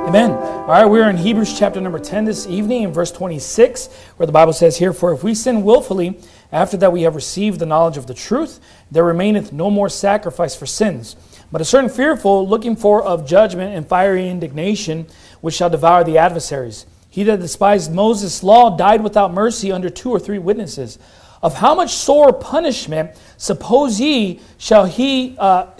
Amen. All right, we're in Hebrews chapter number 10 this evening in verse 26, where the Bible says here, "For if we sin willfully, after that we have received the knowledge of the truth, there remaineth no more sacrifice for sins, but a certain fearful looking for of judgment and fiery indignation, which shall devour the adversaries. He that despised Moses' law died without mercy under 2 or 3 witnesses. Of how much sore punishment, suppose ye, shall he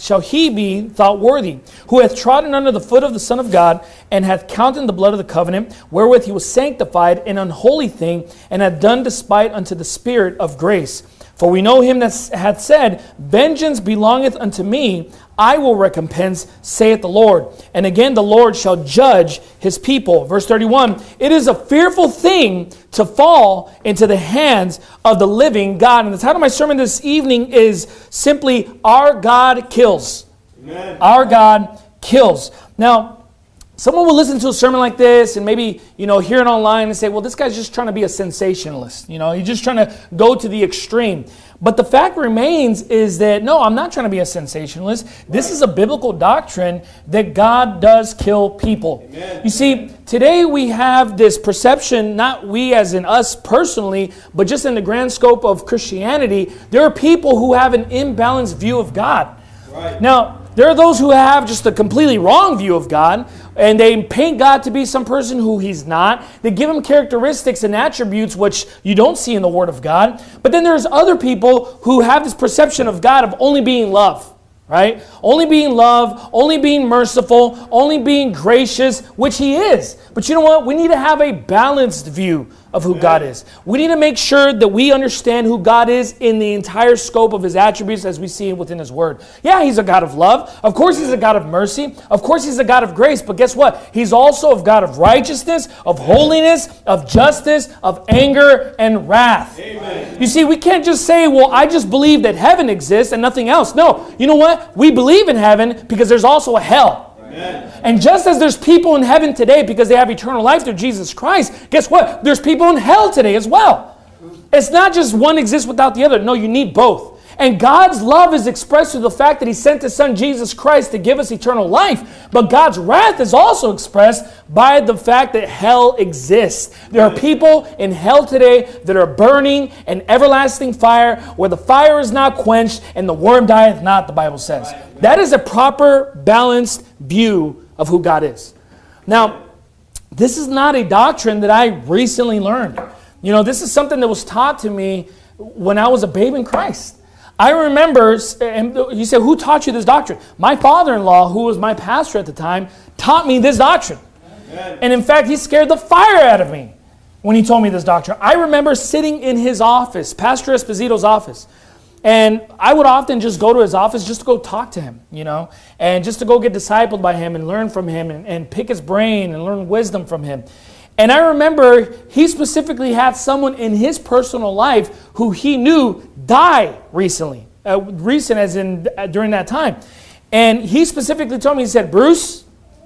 be thought worthy, who hath trodden under the foot of the Son of God, and hath counted the blood of the covenant, wherewith he was sanctified, an unholy thing, and hath done despite unto the Spirit of grace? For we know him that hath said, Vengeance belongeth unto me, I will recompense, saith the Lord. And again the Lord shall judge his people." Verse 31, "It is a fearful thing to fall into the hands of the living God." And the title of my sermon this evening is simply, "Our God Kills." Amen. Our God kills. Now, someone will listen to a sermon like this and maybe, hear it online and say, well, this guy's just trying to be a sensationalist. He's just trying to go to the extreme. But the fact remains is that, no, I'm not trying to be a sensationalist. This is a biblical doctrine that God does kill people. Amen. You see, today we have this perception, not we as in us personally, but just in the grand scope of Christianity, there are people who have an imbalanced view of God. Right. Now, there are those who have just a completely wrong view of God, and they paint God to be some person who he's not. They give him characteristics and attributes which you don't see in the Word of God. But then there's other people who have this perception of God of only being love, right? Only being love, only being merciful, only being gracious, which he is. But you know what? We need to have a balanced view of who God is. We need to make sure that we understand who God is in the entire scope of his attributes as we see within his word. Yeah, he's a God of love. Of course, he's a God of mercy. Of course, he's a God of grace. But guess what? He's also a God of righteousness, of holiness, of justice, of anger, and wrath. Amen. You see, we can't just say, well, I just believe that heaven exists and nothing else. No, you know what? We believe in heaven because there's also a hell. Amen. And just as there's people in heaven today because they have eternal life through Jesus Christ, guess what? There's people in hell today as well. It's not just one exists without the other. No, you need both. And God's love is expressed through the fact that he sent his Son Jesus Christ to give us eternal life. But God's wrath is also expressed by the fact that hell exists. There are people in hell today that are burning in everlasting fire, where the fire is not quenched and the worm dieth not, the Bible says. That is a proper, balanced view of who God is. Now, this is not a doctrine that I recently learned. This is something that was taught to me when I was a babe in Christ. I remember, and you say, who taught you this doctrine? My father-in-law, who was my pastor at the time, taught me this doctrine. Amen. And in fact, he scared the fire out of me when he told me this doctrine. I remember sitting in his office, Pastor Esposito's office, and I would often just go to his office just to go talk to him, and just to go get discipled by him and learn from him and pick his brain and learn wisdom from him. And I remember he specifically had someone in his personal life who he knew die recently. Recent as in during that time. And he specifically told me, he said, "Bruce,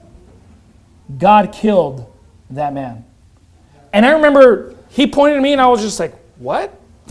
God killed that man." And I remember he pointed at me and I was just like, "What?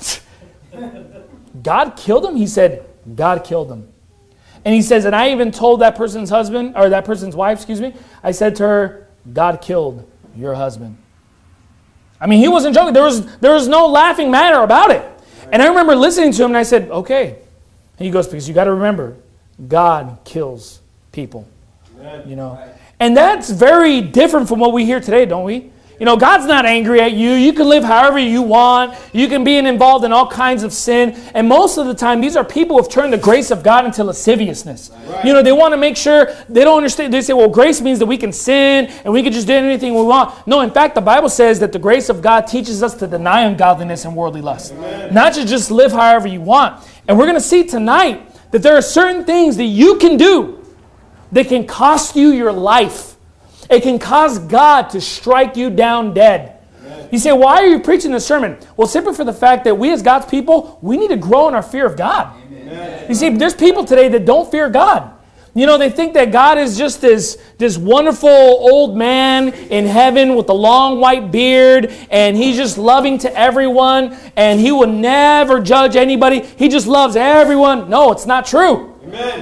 God killed him?" He said, "God killed him." And he says, and I even told that person's husband, or that person's wife, I said to her, "God killed your husband." I mean, he wasn't joking. There was no laughing matter about it. And I remember listening to him and I said, "Okay." And he goes, "Because you got to remember, God kills people." Amen. And that's very different from what we hear today, don't we? God's not angry at you. You can live however you want. You can be involved in all kinds of sin. And most of the time, these are people who have turned the grace of God into lasciviousness. Right. They want to make sure, they don't understand. They say, well, grace means that we can sin and we can just do anything we want. No, in fact, the Bible says that the grace of God teaches us to deny ungodliness and worldly lust. Amen. Not to just live however you want. And we're going to see tonight that there are certain things that you can do that can cost you your life. It can cause God to strike you down dead. Amen. You say, why are you preaching this sermon? Well, simply for the fact that we as God's people, we need to grow in our fear of God. Amen. You see, there's people today that don't fear God. They think that God is just this wonderful old man in heaven with a long white beard, and he's just loving to everyone, and he will never judge anybody. He just loves everyone. No, it's not true. Amen.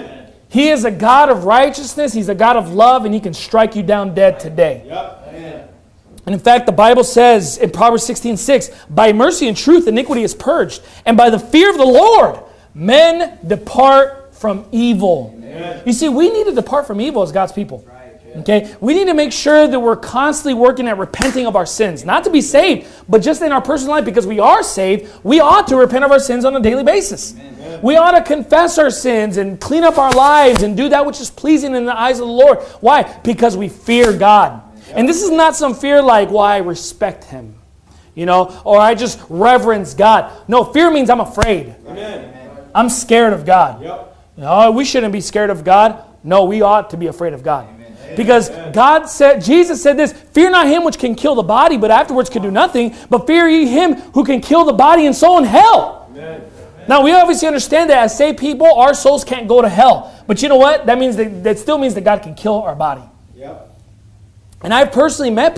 He is a God of righteousness. He's a God of love, and He can strike you down dead today. Yep. Amen. And in fact, the Bible says in Proverbs 16:6, by mercy and truth iniquity is purged, and by the fear of the Lord men depart from evil. Amen. You see, we need to depart from evil as God's people. Okay, we need to make sure that we're constantly working at repenting of our sins. Not to be saved, but just in our personal life, because we are saved, we ought to repent of our sins on a daily basis. Amen. We ought to confess our sins and clean up our lives and do that which is pleasing in the eyes of the Lord. Why? Because we fear God. Yep. And this is not some fear like, well, I respect Him, or I just reverence God. No, fear means I'm afraid. Amen. I'm scared of God. Yep. No, we shouldn't be scared of God. No, we ought to be afraid of God. Because Jesus said this, fear not him which can kill the body, but afterwards can do nothing, but fear ye him who can kill the body and soul in hell. Amen. Now, we obviously understand that as saved people, our souls can't go to hell. But you know what? That still means that God can kill our body. Yep. And I've personally known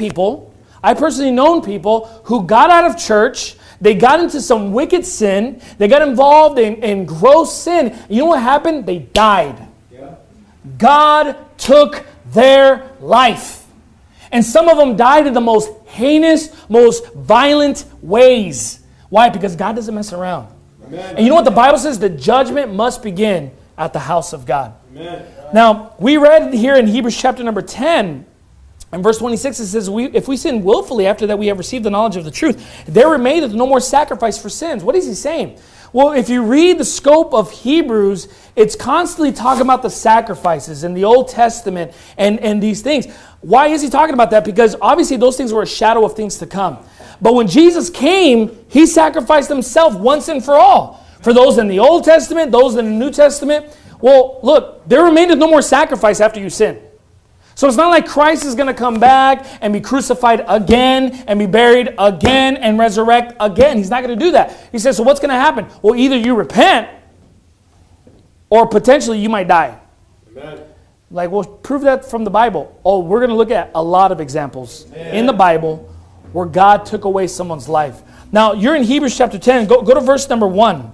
people who got out of church, they got into some wicked sin, they got involved in gross sin. You know what happened? They died. Yep. God took their life. And some of them died in the most heinous, most violent ways. Why? Because God doesn't mess around. Amen. And you know what the Bible says? The judgment must begin at the house of God. Amen. Now, we read here in Hebrews chapter number 10, in verse 26, it says, if we sin willfully after that we have received the knowledge of the truth, there remaineth no more sacrifice for sins. What is he saying? Well, if you read the scope of Hebrews, it's constantly talking about the sacrifices in the Old Testament and these things. Why is he talking about that? Because obviously those things were a shadow of things to come. But when Jesus came, He sacrificed Himself once and for all. For those in the Old Testament, those in the New Testament. Well, look, there remaineth no more sacrifice after you sin. So it's not like Christ is going to come back and be crucified again and be buried again and resurrect again. He's not going to do that. He says, so what's going to happen? Well, either you repent or potentially you might die. Amen. Like, well, prove that from the Bible. Oh, we're going to look at a lot of examples in the Bible where God took away someone's life. Now, you're in Hebrews chapter 10. Go to verse number 1.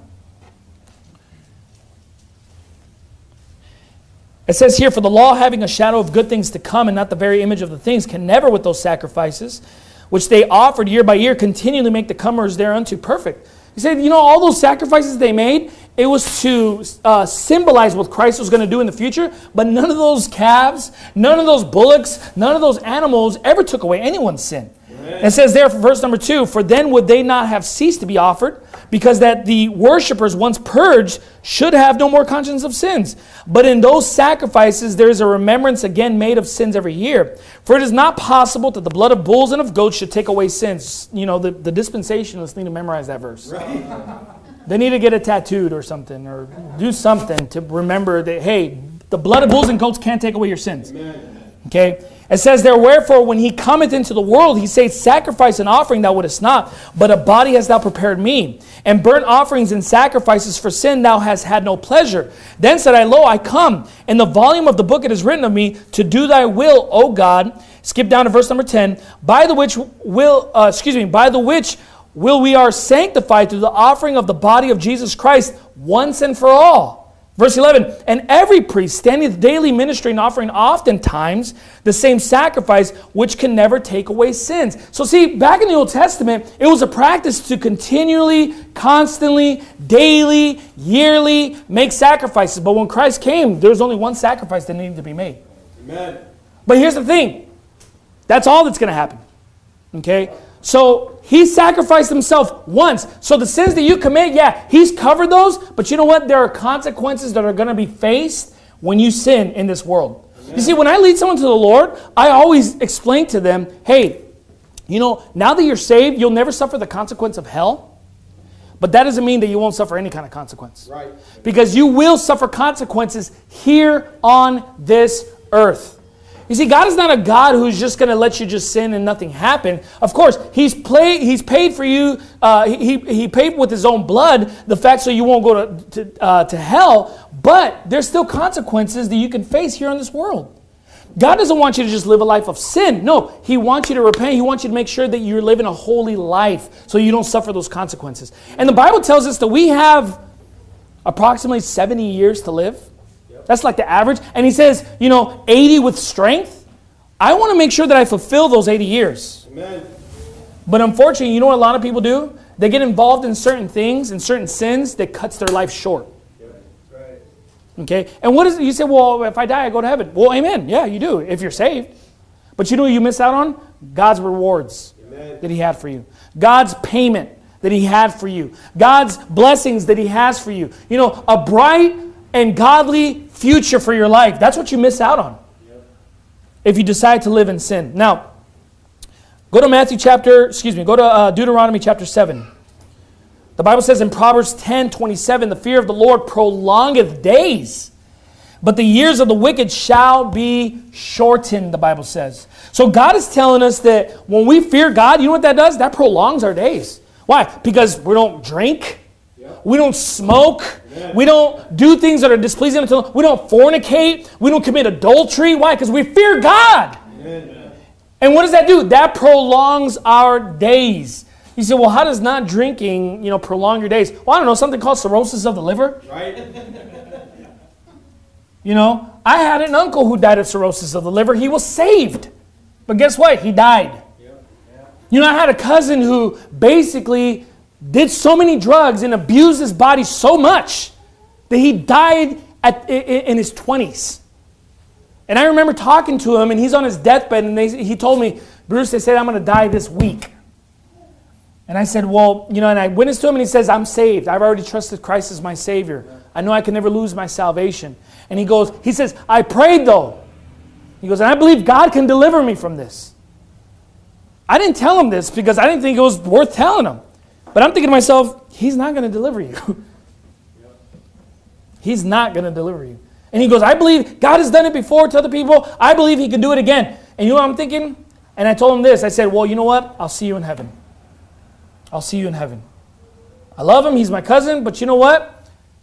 It says here, for the law having a shadow of good things to come and not the very image of the things can never with those sacrifices which they offered year by year continually make the comers thereunto perfect. He said, all those sacrifices they made, it was to symbolize what Christ was going to do in the future, but none of those calves, none of those bullocks, none of those animals ever took away anyone's sin. And it says there, for verse number 2, for then would they not have ceased to be offered, because that the worshippers once purged should have no more conscience of sins. But in those sacrifices there is a remembrance again made of sins every year. For it is not possible that the blood of bulls and of goats should take away sins. The dispensationalists need to memorize that verse. Right. They need to get it tattooed or something, or do something to remember that, hey, the blood of bulls and goats can't take away your sins. Amen. Okay? It says there, wherefore, when he cometh into the world, he saith, sacrifice and offering thou wouldest not, but a body hast thou prepared me. And burnt offerings and sacrifices for sin thou hast had no pleasure. Then said I, lo, I come. In the volume of the book it is written of me, to do thy will, O God. Skip down to verse number 10. By the which will we are sanctified through the offering of the body of Jesus Christ once and for all. Verse 11, and every priest standeth daily ministering, offering oftentimes the same sacrifice, which can never take away sins. So see, back in the Old Testament, it was a practice to continually, constantly, daily, yearly make sacrifices. But when Christ came, there was only one sacrifice that needed to be made. Amen. But here's the thing. That's all that's going to happen. Okay? So he sacrificed himself once. So the sins that you commit, he's covered those. But you know what? There are consequences that are going to be faced when you sin in this world. Amen. You see, when I lead someone to the Lord, I always explain to them, hey, now that you're saved, you'll never suffer the consequence of hell. But that doesn't mean that you won't suffer any kind of consequence. Right. Because you will suffer consequences here on this earth. You see, God is not a God who's just going to let you just sin and nothing happen. Of course, He's paid for you. He paid with His own blood the fact so you won't go to hell. But there's still consequences that you can face here in this world. God doesn't want you to just live a life of sin. No, He wants you to repent. He wants you to make sure that you're living a holy life so you don't suffer those consequences. And the Bible tells us that we have approximately 70 years to live. That's like the average. And he says, 80 with strength. I want to make sure that I fulfill those 80 years. Amen. But unfortunately, you know what a lot of people do? They get involved in certain things and certain sins that cuts their life short. Right. Okay? And what is it? You say, well, if I die, I go to heaven. Well, amen. Yeah, you do, if you're saved. But you know what you miss out on? God's rewards that he had for you. God's payment that he had for you. God's blessings that he has for you. A bright and godly future for your life. That's what you miss out on if you decide to live in sin. Now, go to Deuteronomy chapter 7. The Bible says in Proverbs 10:27, the fear of the Lord prolongeth days, but the years of the wicked shall be shortened, the Bible says. So God is telling us that when we fear God, you know what that does? That prolongs our days. Why? Because we don't drink. We don't smoke. We don't do things that are displeasing unto Him. We don't fornicate. We don't commit adultery. Why? Because we fear God. Amen. And what does that do? That prolongs our days. You say, well, how does not drinking, prolong your days? Well, I don't know, something called cirrhosis of the liver. Right. I had an uncle who died of cirrhosis of the liver. He was saved. But guess what? He died. I had a cousin who basically did so many drugs and abused his body so much that he died in his 20s. And I remember talking to him, and he's on his deathbed, and he told me, Bruce, they said, I'm going to die this week. And I said, well, and I witnessed to him, and he says, I'm saved. I've already trusted Christ as my Savior. I know I can never lose my salvation. And he says, I prayed though. He goes, and I believe God can deliver me from this. I didn't tell him this because I didn't think it was worth telling him. But I'm thinking to myself, he's not going to deliver you. He's not going to deliver you. And he goes, I believe God has done it before to other people. I believe he can do it again. And you know what I'm thinking? And I told him this. I said, well, you know what? I'll see you in heaven. I'll see you in heaven. I love him. He's my cousin. But you know what?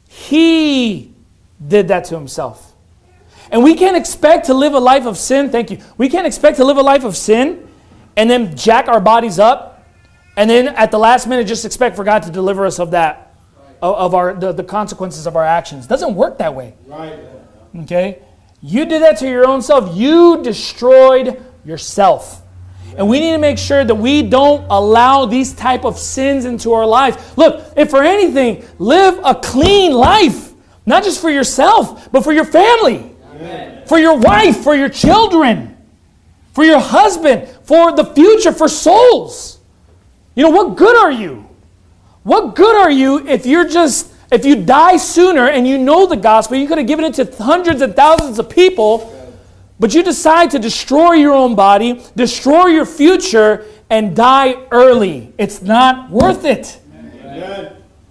He did that to himself. And we can't expect to live a life of sin. Thank you. We can't expect to live a life of sin and then jack our bodies up and then at the last minute just expect for God to deliver us of that, of the consequences of our actions. It doesn't work that way. Right. Okay? You did that to your own self. You destroyed yourself. And we need to make sure that we don't allow these type of sins into our lives. Look, if for anything, live a clean life. Not just for yourself, but for your family. Amen. For your wife, for your children, for your husband, for the future, for souls. What good are you? What good are you if you die sooner and you know the gospel, you could have given it to hundreds and thousands of people, but you decide to destroy your own body, destroy your future, and die early. It's not worth it. Amen.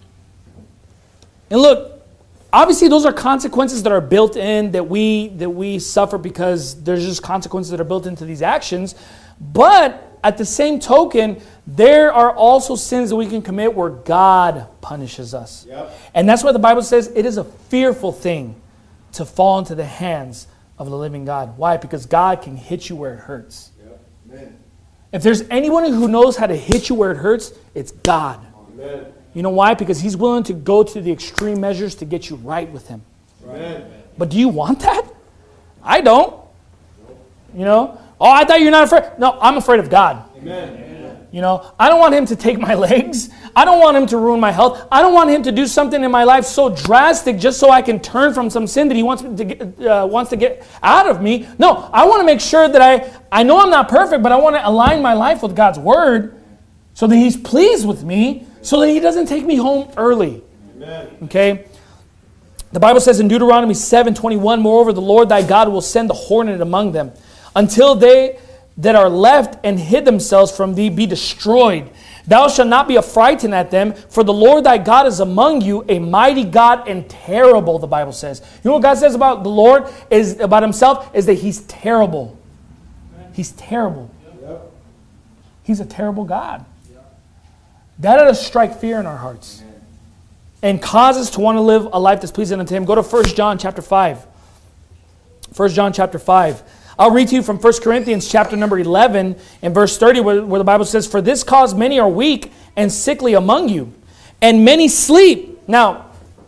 And look, obviously those are consequences that are built in that we suffer because there's just consequences that are built into these actions. But at the same token, there are also sins that we can commit where God punishes us. Yep. And that's why the Bible says it is a fearful thing to fall into the hands of the living God. Why? Because God can hit you where it hurts. Yep. Amen. If there's anyone who knows how to hit you where it hurts, it's God. Amen. You know why? Because He's willing to go to the extreme measures to get you right with Him. Amen. But do you want that? I don't. Oh, I thought you're not afraid. No, I'm afraid of God. Amen. I don't want Him to take my legs. I don't want Him to ruin my health. I don't want Him to do something in my life so drastic just so I can turn from some sin that He wants to get out of me. No, I want to make sure that I know I'm not perfect, but I want to align my life with God's Word so that He's pleased with me, so that He doesn't take me home early. Amen. Okay? The Bible says in Deuteronomy 7:21, moreover, the Lord thy God will send the hornet among them, until they that are left and hid themselves from thee be destroyed. Thou shalt not be affrighted at them, for the Lord thy God is among you, a mighty God and terrible, the Bible says. You know what God says about the Lord, is about Himself, is that He's terrible. He's terrible. Yep. He's a terrible God. That ought to strike fear in our hearts and cause us to want to live a life that's pleasing unto Him. Go to 1 John chapter 5. 1 John chapter 5. I'll read to you from 1 Corinthians chapter number 11 and verse 30 where the Bible says, for this cause many are weak and sickly among you, and many sleep. Now,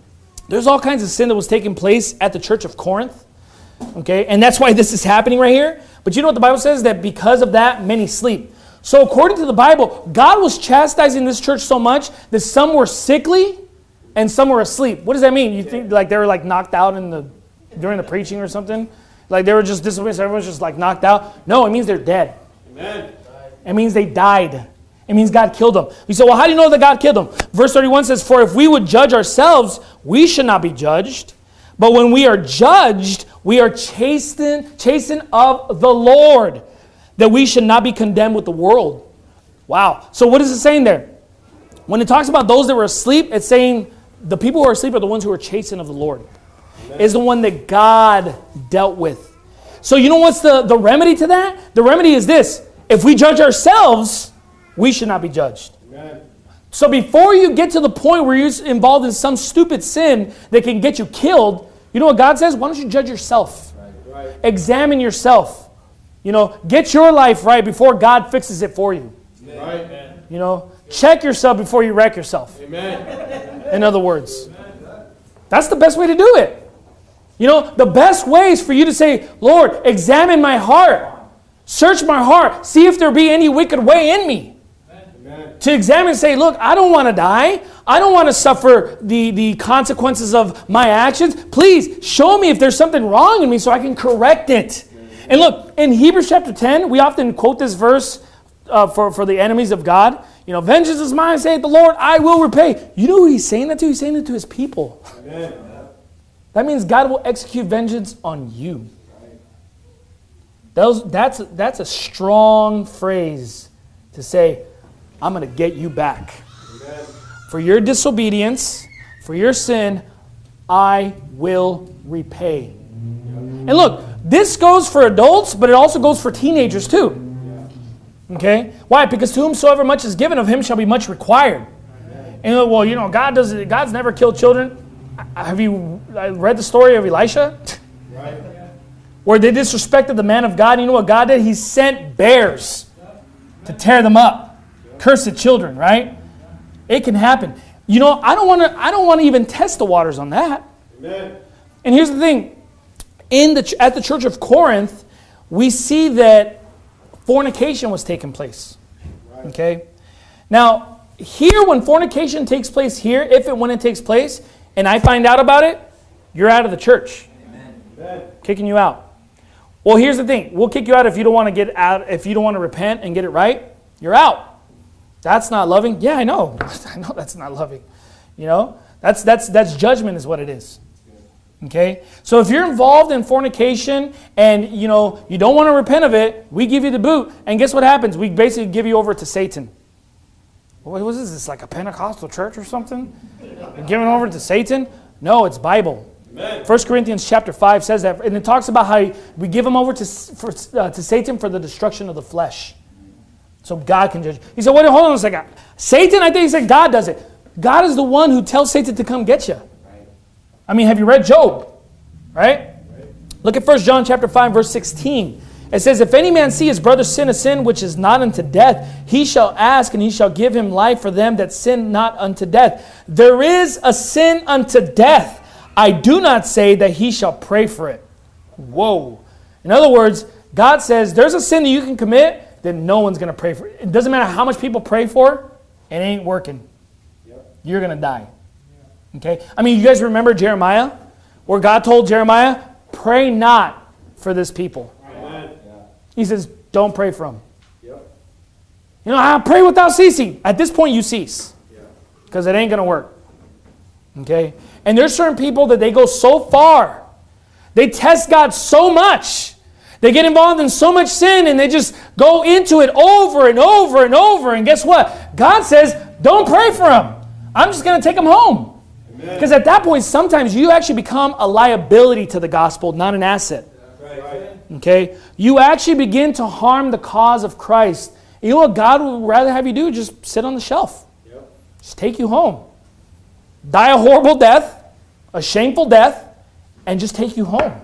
There's all kinds of sin that was taking place at the church of Corinth. Okay, and that's why this is happening right here. But you know what the Bible says? That because of that, many sleep. So according to the Bible, God was chastising this church so much that some were sickly and some were asleep. What does that mean? You think like they were like knocked out during the preaching or something? Like they were just disobedient, so everyone's just like knocked out? No, it means they're dead. Amen. It means they died. It means God killed them. You say, well, how do you know that God killed them? Verse 31 says, for if we would judge ourselves, we should not be judged. But when we are judged, we are chastened of the Lord, that we should not be condemned with the world. Wow. So what is it saying there? When it talks about those that were asleep, it's saying the people who are asleep are the ones who are chastened of the Lord. Amen. Is the one that God dealt with. So you know what's the remedy to that? The remedy is this. If we judge ourselves, we should not be judged. Amen. So before you get to the point where you're involved in some stupid sin that can get you killed, you know what God says? Why don't you judge yourself? Right. Examine yourself. You know, get your life right before God fixes it for you. Right. You know, check yourself before you wreck yourself. Amen. In other words, that's the best way to do it. You know, the best way is for you to say, Lord, examine my heart. Search my heart. See if there be any wicked way in me. Amen. To examine and say, look, I don't want to die. I don't want to suffer the consequences of my actions. Please show me if there's something wrong in me so I can correct it. Amen. And look, in Hebrews chapter 10, we often quote this verse for the enemies of God. You know, vengeance is mine, saith the Lord, I will repay. You know who he's saying that to? He's saying it to his people. Amen. That means God will execute vengeance on you. That's a strong phrase to say, I'm going to get you back. Amen. For your disobedience, for your sin, I will repay. And look, this goes for adults, but it also goes for teenagers too. Okay? Why? Because to whomsoever much is given, of him shall be much required. And well, you know, God's never killed children. Have you read the story of Elisha? Right. Where they disrespected the man of God. You know what God did? He sent bears to tear them up. Cursed children, right? It can happen. You know, I don't want to even test the waters on that. Amen. And here's the thing. At the church of Corinth, we see that fornication was taking place. Right. Okay? Now, here when fornication takes place here, when it takes place, and I find out about it, you're out of the church. Amen. Kicking you out. Well, here's the thing. We'll kick you out if you don't want to get out, if you don't want to repent and get it right. You're out. That's not loving. Yeah, I know. I know that's not loving. You know? That's judgment is what it is. Okay? So if you're involved in fornication and you know you don't want to repent of it, we give you the boot. And guess what happens? We basically give you over to Satan. What was this? Like a Pentecostal church or something? You're giving over to Satan? No, it's Bible. Amen. 1 Corinthians chapter 5 says that. And it talks about how we give them over to Satan for the destruction of the flesh. So God can judge. He said, wait, hold on a second. Satan, I think he said God does it. God is the one who tells Satan to come get you. Right. I mean, have you read Job? Right? Look at 1 John chapter 5, verse 16. It says, if any man see his brother sin a sin which is not unto death, he shall ask, and he shall give him life for them that sin not unto death. There is a sin unto death. I do not say that he shall pray for it. Whoa. In other words, God says there's a sin that you can commit that no one's going to pray for. It doesn't matter how much people pray for, it ain't working. Yep. You're going to die. Okay? I mean, you guys remember Jeremiah? Where God told Jeremiah, pray not for this people. He says, don't pray for them. Yep. You know, I pray without ceasing. At this point, you cease. Because it ain't going to work. Okay? And there's certain people that they go so far. They test God so much. They get involved in so much sin and they just go into it over and over and over. And guess what? God says, don't pray for them. I'm just going to take them home. Because at that point, sometimes you actually become a liability to the gospel, not an asset. Okay? You actually begin to harm the cause of Christ. You know what God would rather have you do? Just sit on the shelf. Yep. Just take you home. Die a horrible death, a shameful death, and just take you home.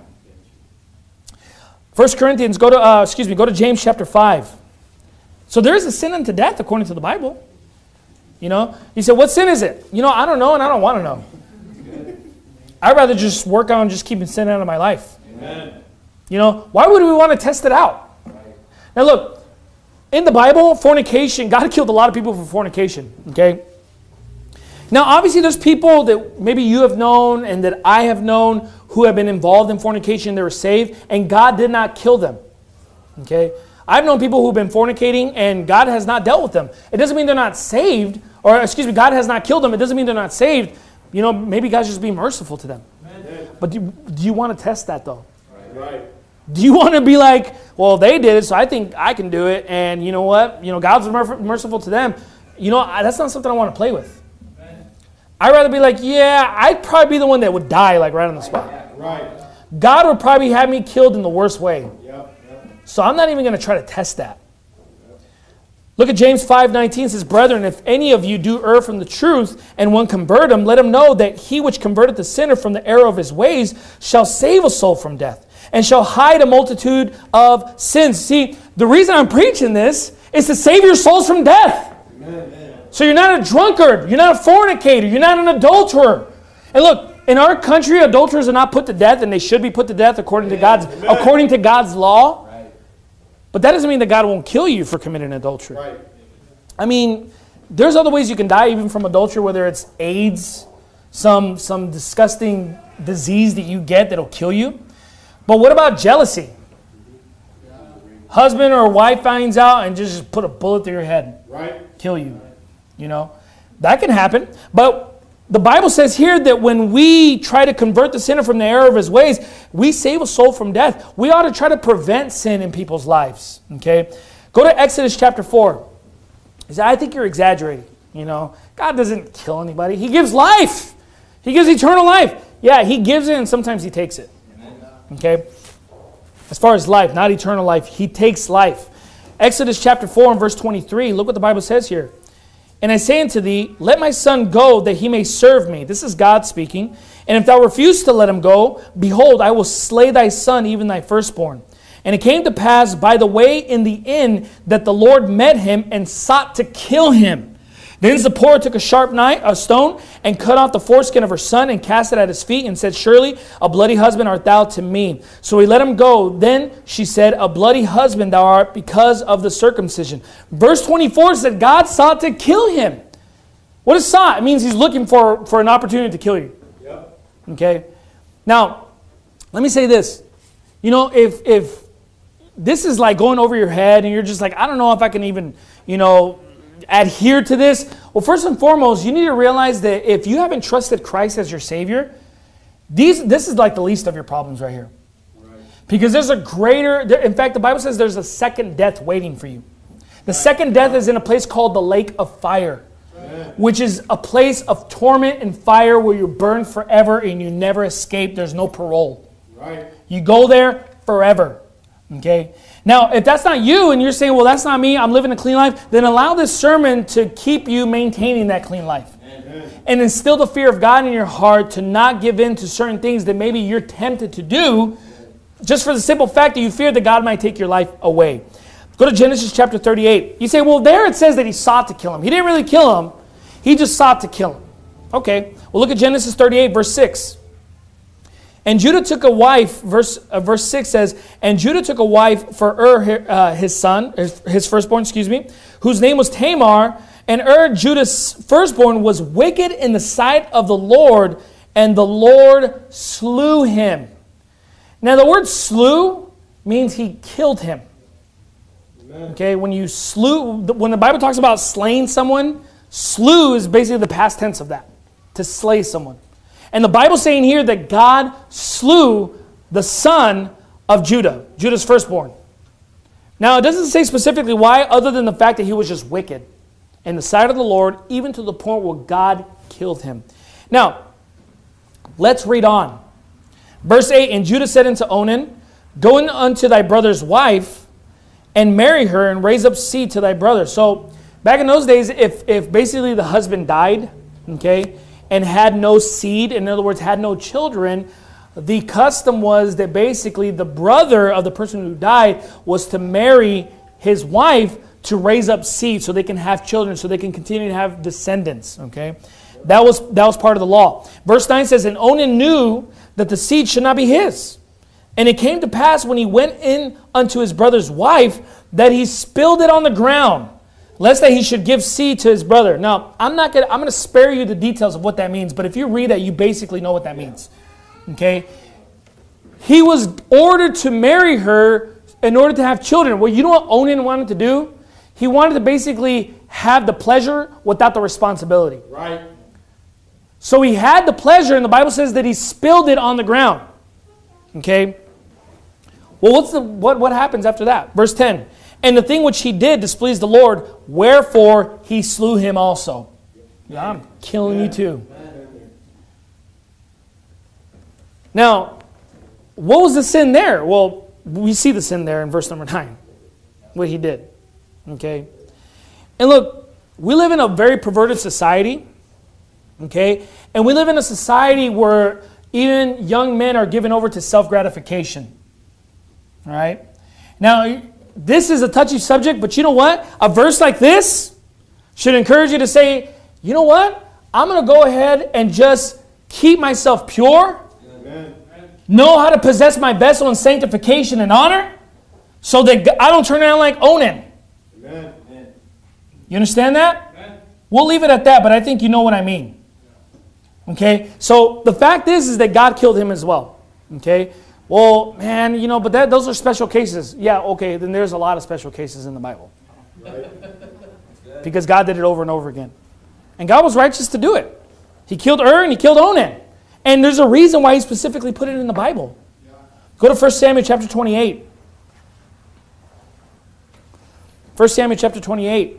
1 Corinthians, go to James chapter 5. So there is a sin unto death according to the Bible. You know? He said, what sin is it? You know, I don't know and I don't want to know. I'd rather just work on just keeping sin out of my life. Amen. You know, why would we want to test it out? Now look, in the Bible, fornication, God killed a lot of people for fornication, okay? Now obviously there's people that maybe you have known and that I have known who have been involved in fornication, they were saved, and God did not kill them, okay? I've known people who've been fornicating and God has not dealt with them. It doesn't mean they're not saved, or excuse me, God has not killed them. It doesn't mean they're not saved. You know, maybe God's just being merciful to them. Amen. But do you want to test that though? Right. Do you want to be like, well, they did it, so I think I can do it, and you know what? You know, God's merciful to them. You know, that's not something I want to play with. Amen. I'd rather be like, yeah, I'd probably be the one that would die like right on the spot. Right. God would probably have me killed in the worst way. Yep. So I'm not even going to try to test that. Look at James 5:19 says, brethren, if any of you do err from the truth, and one convert him, let him know that he which converteth the sinner from the error of his ways shall save a soul from death, and shall hide a multitude of sins. See, the reason I'm preaching this is to save your souls from death. Amen. So you're not a drunkard, you're not a fornicator, you're not an adulterer. And look, in our country, adulterers are not put to death, and they should be put to death according to God's law. But that doesn't mean that God won't kill you for committing adultery. Right. I mean, there's other ways you can die even from adultery, whether it's AIDS, some disgusting disease that you get that'll kill you. But what about jealousy? Husband or wife finds out and just put a bullet through your head. Right. Kill you. You know, that can happen. But the Bible says here that when we try to convert the sinner from the error of his ways, we save a soul from death. We ought to try to prevent sin in people's lives. Okay? Go to Exodus chapter 4. He said, I think you're exaggerating. You know, God doesn't kill anybody. He gives life. He gives eternal life. Yeah, he gives it and sometimes he takes it. Okay? As far as life, not eternal life, he takes life. Exodus chapter 4 and verse 23, look what the Bible says here. And I say unto thee, let my son go, that he may serve me. This is God speaking. And if thou refuse to let him go, behold, I will slay thy son, even thy firstborn. And it came to pass by the way in the inn that the Lord met him and sought to kill him. Then Zipporah took a sharp stone and cut off the foreskin of her son and cast it at his feet and said, surely a bloody husband art thou to me. So he let him go. Then she said, a bloody husband thou art because of the circumcision. Verse 24 said God sought to kill him. What is sought? It means he's looking for an opportunity to kill you. Yep. Okay? Now, let me say this. You know, if this is like going over your head and you're just like, I don't know if I can even, you know, adhere to this. Well, first and foremost, you need to realize that if you haven't trusted Christ as your Savior, this is like the least of your problems right here. Right. Because there's a greater, in fact, the Bible says there's a second death waiting for you. The second death is in a place called the lake of fire, which is a place of torment and fire where you burn forever and you never escape. There's no parole. Right. You go there forever. Okay? Now, if that's not you and you're saying, well, that's not me, I'm living a clean life, then allow this sermon to keep you maintaining that clean life. Amen. And instill the fear of God in your heart to not give in to certain things that maybe you're tempted to do just for the simple fact that you fear that God might take your life away. Go to Genesis chapter 38. You say, well, there it says that he sought to kill him. He didn't really kill him. He just sought to kill him. Okay. Well, look at Genesis 38, verse 6. And Judah took a wife, verse 6 says, and Judah took a wife for his son, his firstborn, whose name was Tamar. And Judah's firstborn, was wicked in the sight of the Lord, and the Lord slew him. Now the word slew means he killed him. Amen. Okay, when the Bible talks about slaying someone, slew is basically the past tense of that, to slay someone. And the Bible's saying here that God slew the son of Judah, Judah's firstborn. Now, it doesn't say specifically why, other than the fact that he was just wicked in the sight of the Lord, even to the point where God killed him. Now, let's read on. Verse 8, and Judah said unto Onan, go in unto thy brother's wife, and marry her, and raise up seed to thy brother. So, back in those days, if basically the husband died, okay, and had no seed, in other words, had no children, the custom was that basically the brother of the person who died was to marry his wife to raise up seed so they can have children, so they can continue to have descendants, okay? That was part of the law. Verse 9 says, and Onan knew that the seed should not be his. And it came to pass when he went in unto his brother's wife that he spilled it on the ground, lest that he should give seed to his brother. Now, I'm going to spare you the details of what that means, but if you read that, you basically know what that means. Okay? He was ordered to marry her in order to have children. Well, you know what Onan wanted to do? He wanted to basically have the pleasure without the responsibility. Right. So he had the pleasure, and the Bible says that he spilled it on the ground. Okay? Well, what happens after that? Verse 10. And the thing which he did displeased the Lord, wherefore he slew him also. Yeah, I'm killing you too. Now, what was the sin there? Well, we see the sin there in verse number 9. What he did. Okay? And look, we live in a very perverted society. Okay? And we live in a society where even young men are given over to self-gratification. All right? Now, this is a touchy subject, but you know what? A verse like this should encourage you to say, you know what? I'm going to go ahead and just keep myself pure. Amen. Know how to possess my vessel in sanctification and honor so that I don't turn around like Onan. Amen. You understand that? Amen. We'll leave it at that, but I think you know what I mean. Okay? So the fact is that God killed him as well. Okay? Well, man, you know, but those are special cases. Yeah, okay, then there's a lot of special cases in the Bible. Right. Because God did it over and over again. And God was righteous to do it. He killed Ur and he killed Onan. And there's a reason why he specifically put it in the Bible. Yeah. Go to 1 Samuel chapter 28. 1 Samuel chapter 28.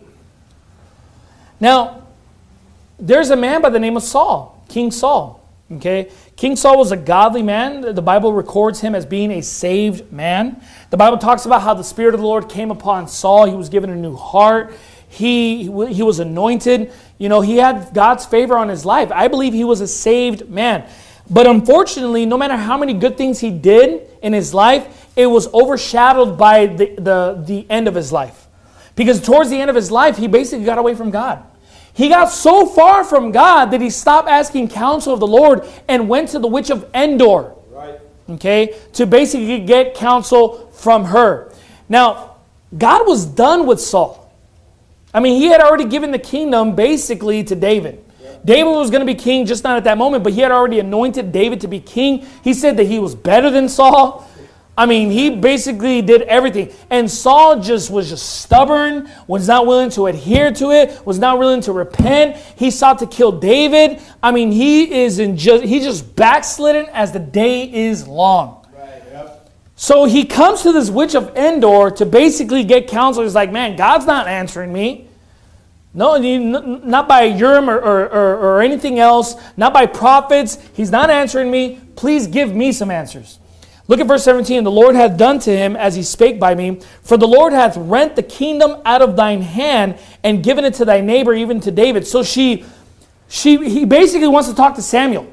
Now, there's a man by the name of Saul, King Saul. Okay, King Saul was a godly man. The Bible records him as being a saved man. The Bible talks about how the Spirit of the Lord came upon Saul. He was given a new heart. He was anointed. You know, he had God's favor on his life. I believe he was a saved man. But unfortunately, no matter how many good things he did in his life, it was overshadowed by the end of his life. Because towards the end of his life, he basically got away from God. He got so far from God that he stopped asking counsel of the Lord and went to the witch of Endor. Right. Okay? To basically get counsel from her. Now, God was done with Saul. I mean, he had already given the kingdom basically to David. Yeah. David was going to be king, just not at that moment, but he had already anointed David to be king. He said that he was better than Saul. I mean, he basically did everything. And Saul was just stubborn, was not willing to adhere to it, was not willing to repent. He sought to kill David. I mean, he's just backslidden as the day is long. Right, yep. So he comes to this witch of Endor to basically get counsel. He's like, man, God's not answering me. No, not by Urim or anything else, not by prophets. He's not answering me. Please give me some answers. Look at verse 17. The Lord hath done to him as he spake by me. For the Lord hath rent the kingdom out of thine hand and given it to thy neighbor, even to David. So he basically wants to talk to Samuel.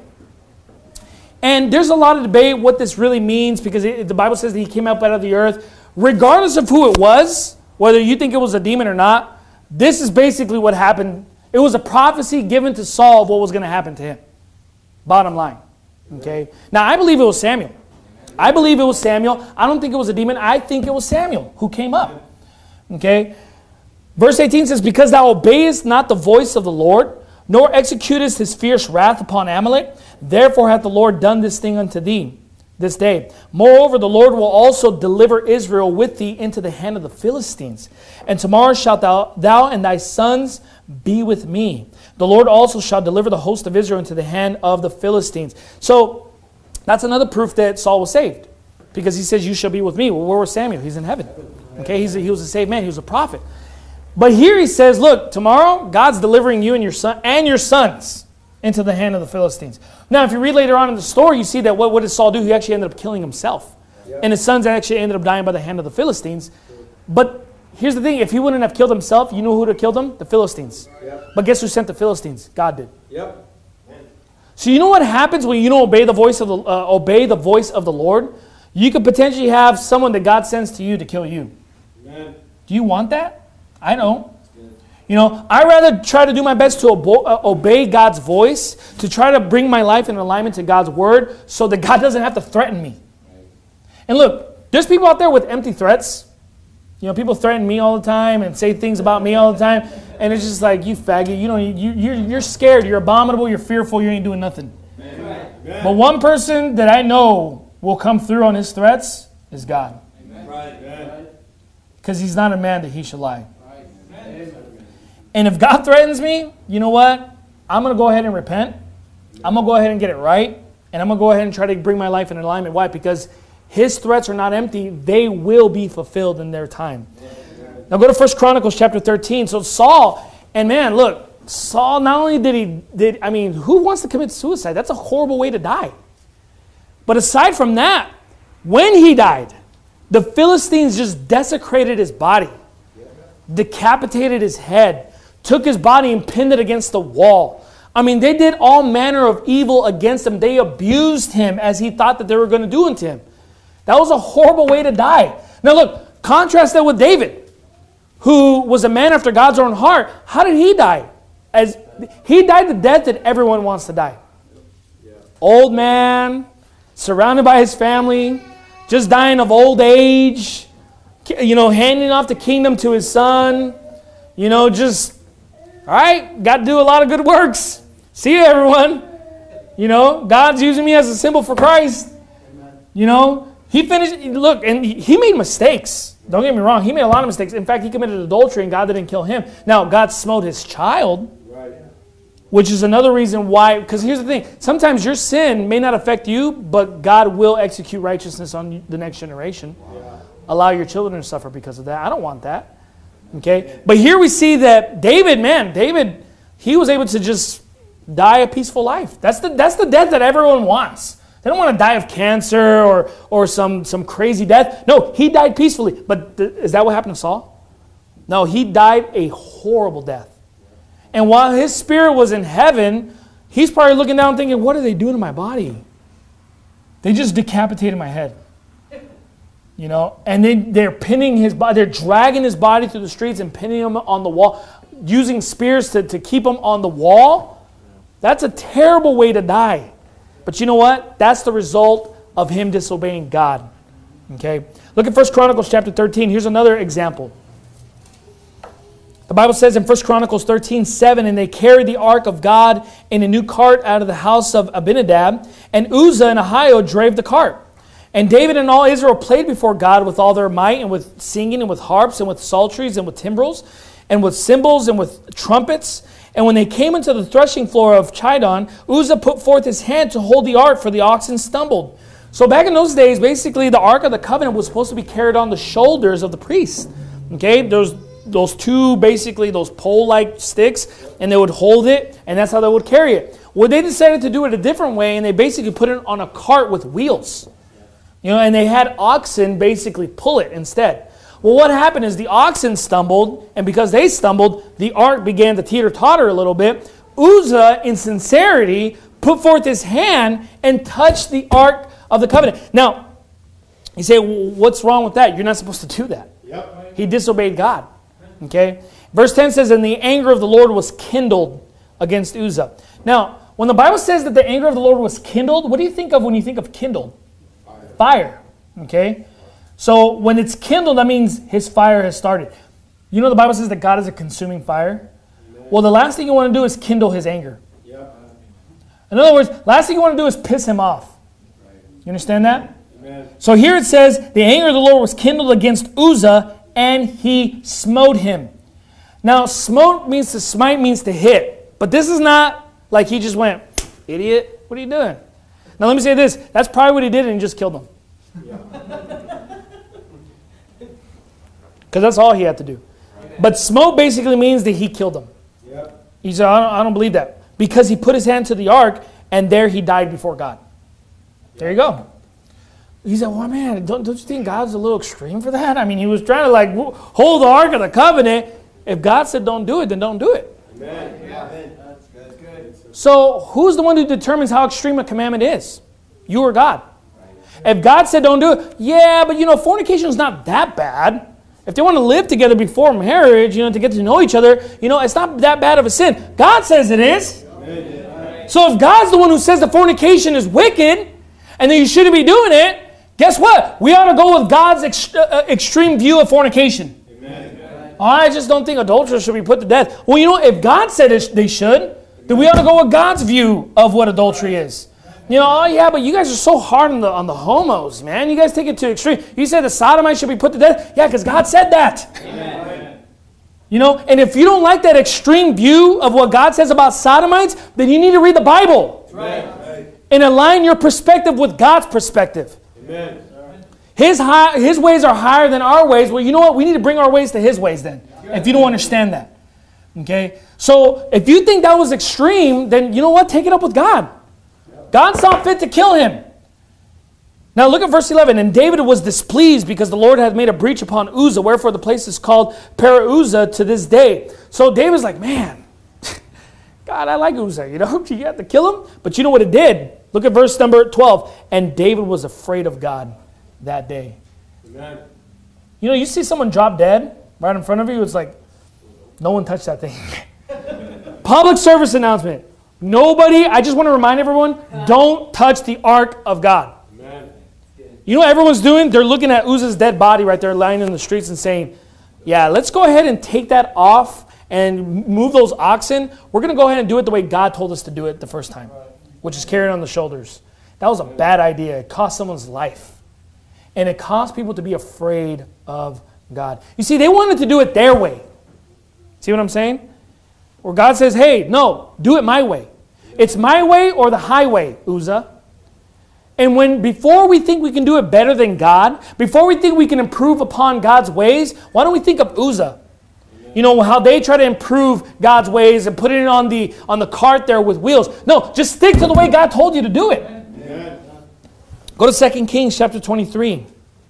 And there's a lot of debate what this really means because the Bible says that he came up out of the earth. Regardless of who it was, whether you think it was a demon or not, this is basically what happened. It was a prophecy given to Saul of what was going to happen to him. Bottom line. Okay. Now, I believe it was Samuel. I believe it was Samuel. I don't think it was a demon. I think it was Samuel who came up. Okay. Verse 18 says, because thou obeyest not the voice of the Lord, nor executest his fierce wrath upon Amalek, therefore hath the Lord done this thing unto thee this day. Moreover, the Lord will also deliver Israel with thee into the hand of the Philistines. And tomorrow shalt thou and thy sons be with me. The Lord also shall deliver the host of Israel into the hand of the Philistines. So, that's another proof that Saul was saved. Because he says, you shall be with me. Well, where was Samuel? He's in heaven. Okay, he was a saved man. He was a prophet. But here he says, look, tomorrow, God's delivering you and your son and your sons into the hand of the Philistines. Now, if you read later on in the story, you see that what did Saul do? He actually ended up killing himself. Yeah. And his sons actually ended up dying by the hand of the Philistines. But here's the thing. If he wouldn't have killed himself, you know who would have killed him? The Philistines. Yep. But guess who sent the Philistines? God did. Yep. So you know what happens when you don't obey the voice of the Lord? You could potentially have someone that God sends to you to kill you. Amen. Do you want that? I don't. You know, I rather try to do my best to obey God's voice, to try to bring my life in alignment to God's word so that God doesn't have to threaten me. And look, there's people out there with empty threats. You know, people threaten me all the time and say things about me all the time. And it's just like, you faggot, you're scared, you're abominable, you're fearful, you ain't doing nothing. Amen. But one person that I know will come through on his threats is God. Because he's not a man that he should lie. And if God threatens me, you know what? I'm going to go ahead and repent. I'm going to go ahead and get it right. And I'm going to go ahead and try to bring my life in alignment. Why? Because his threats are not empty. They will be fulfilled in their time. Now go to 1 Chronicles chapter 13. So Saul, and man, look, Saul not only who wants to commit suicide? That's a horrible way to die. But aside from that, when he died, the Philistines just desecrated his body, decapitated his head, took his body and pinned it against the wall. I mean, they did all manner of evil against him. They abused him as he thought that they were going to do unto him. That was a horrible way to die. Now look, contrast that with David, who was a man after God's own heart. How did he die? As he died the death that everyone wants to die. Old man, surrounded by his family, just dying of old age, you know, handing off the kingdom to his son, you know, just, all right, got to do a lot of good works. See you, everyone. You know, God's using me as a symbol for Christ. You know, he finished, look, and he made mistakes. Don't get me wrong, he made a lot of mistakes. In fact, he committed adultery and God didn't kill him. Now, God smote his child, which is another reason why, because here's the thing, sometimes your sin may not affect you, but God will execute righteousness on the next generation. Allow your children to suffer because of that. I don't want that. Okay? But here we see that David, he was able to just die a peaceful life. That's the death that everyone wants. They don't want to die of cancer or some crazy death. No, he died peacefully. But is that what happened to Saul? No, he died a horrible death. And while his spirit was in heaven, he's probably looking down thinking, what are they doing to my body? They just decapitated my head. You know, and they're pinning his body, they're dragging his body through the streets and pinning him on the wall, using spears to keep him on the wall. That's a terrible way to die. But you know what? That's the result of him disobeying God. Okay? Look at 1 Chronicles chapter 13. Here's another example. The Bible says in 1 Chronicles 13:7, and they carried the ark of God in a new cart out of the house of Abinadab, and Uzzah and Ahio drave the cart. And David and all Israel played before God with all their might, and with singing, and with harps, and with psalteries, and with timbrels, and with cymbals, and with trumpets. And when they came into the threshing floor of Chidon, Uzzah put forth his hand to hold the ark, for the oxen stumbled. So back in those days, basically the Ark of the Covenant was supposed to be carried on the shoulders of the priest. Okay, those two, basically those pole-like sticks, and they would hold it, and that's how they would carry it. Well, they decided to do it a different way, and they basically put it on a cart with wheels. You know, and they had oxen basically pull it instead. Well, what happened is the oxen stumbled, and because they stumbled, the ark began to teeter-totter a little bit. Uzzah, in sincerity, put forth his hand and touched the Ark of the Covenant. Now, you say, well, what's wrong with that? You're not supposed to do that. Yep. He disobeyed God. Okay? Verse 10 says, and the anger of the Lord was kindled against Uzzah. Now, when the Bible says that the anger of the Lord was kindled, what do you think of when you think of kindled? Fire. Okay? So when it's kindled, that means his fire has started. You know the Bible says that God is a consuming fire? Amen. Well, the last thing you want to do is kindle his anger. Yep. In other words, last thing you want to do is piss him off. Right. You understand that? Amen. So here it says, the anger of the Lord was kindled against Uzzah, and he smote him. Now, smote means to smite, means to hit. But this is not like he just went, idiot, what are you doing? Now let me say this, that's probably what he did and he just killed him. Because that's all he had to do. But smote basically means that he killed him. Yep. He said, I don't believe that. Because he put his hand to the ark and there he died before God. Yep. There you go. He said, well, man, don't you think God's a little extreme for that? I mean, he was trying to like hold the Ark of the Covenant. If God said don't do it, then don't do it. Amen. Yeah. That's good. So who's the one who determines how extreme a commandment is? You or God? If God said don't do it, yeah, but you know, fornication is not that bad. If they want to live together before marriage, to get to know each other, it's not that bad of a sin. God says it is. So if God's the one who says that fornication is wicked and that you shouldn't be doing it, guess what? We ought to go with God's extreme view of fornication. Amen. I just don't think adulterers should be put to death. Well, if God said they should, then we ought to go with God's view of what adultery is. Oh yeah, but you guys are so hard on the homos, man. You guys take it to extreme. You said the sodomites should be put to death? Yeah, because God said that. Amen. And if you don't like that extreme view of what God says about sodomites, then you need to read the Bible. Right. And align your perspective with God's perspective. Amen. His ways are higher than our ways. Well, you know what? We need to bring our ways to His ways then, if you don't understand that. Okay? So if you think that was extreme, then you know what? Take it up with God. God saw fit to kill him. Now look at verse 11. And David was displeased because the Lord had made a breach upon Uzzah, wherefore the place is called Perah-Uzzah to this day. So David's like, man, God, I like Uzzah. You have to kill him. But you know what it did? Look at verse number 12. And David was afraid of God that day. Amen. You see someone drop dead right in front of you. It's like, no one touched that thing. Public service announcement. Nobody, I just want to remind everyone, don't touch the ark of God. Amen. You know what everyone's doing? They're looking at Uzzah's dead body right there lying in the streets and saying, yeah, let's go ahead and take that off and move those oxen. We're going to go ahead and do it the way God told us to do it the first time, which is carried on the shoulders. That was a bad idea. It cost someone's life. And it caused people to be afraid of God. You see, they wanted to do it their way. See what I'm saying? Where God says, hey, no, do it my way. It's my way or the highway, Uzzah. And before we think we can do it better than God, before we think we can improve upon God's ways, why don't we think of Uzzah? How they try to improve God's ways and put it on the cart there with wheels. No, just stick to the way God told you to do it. Amen. Go to 2 Kings chapter 23.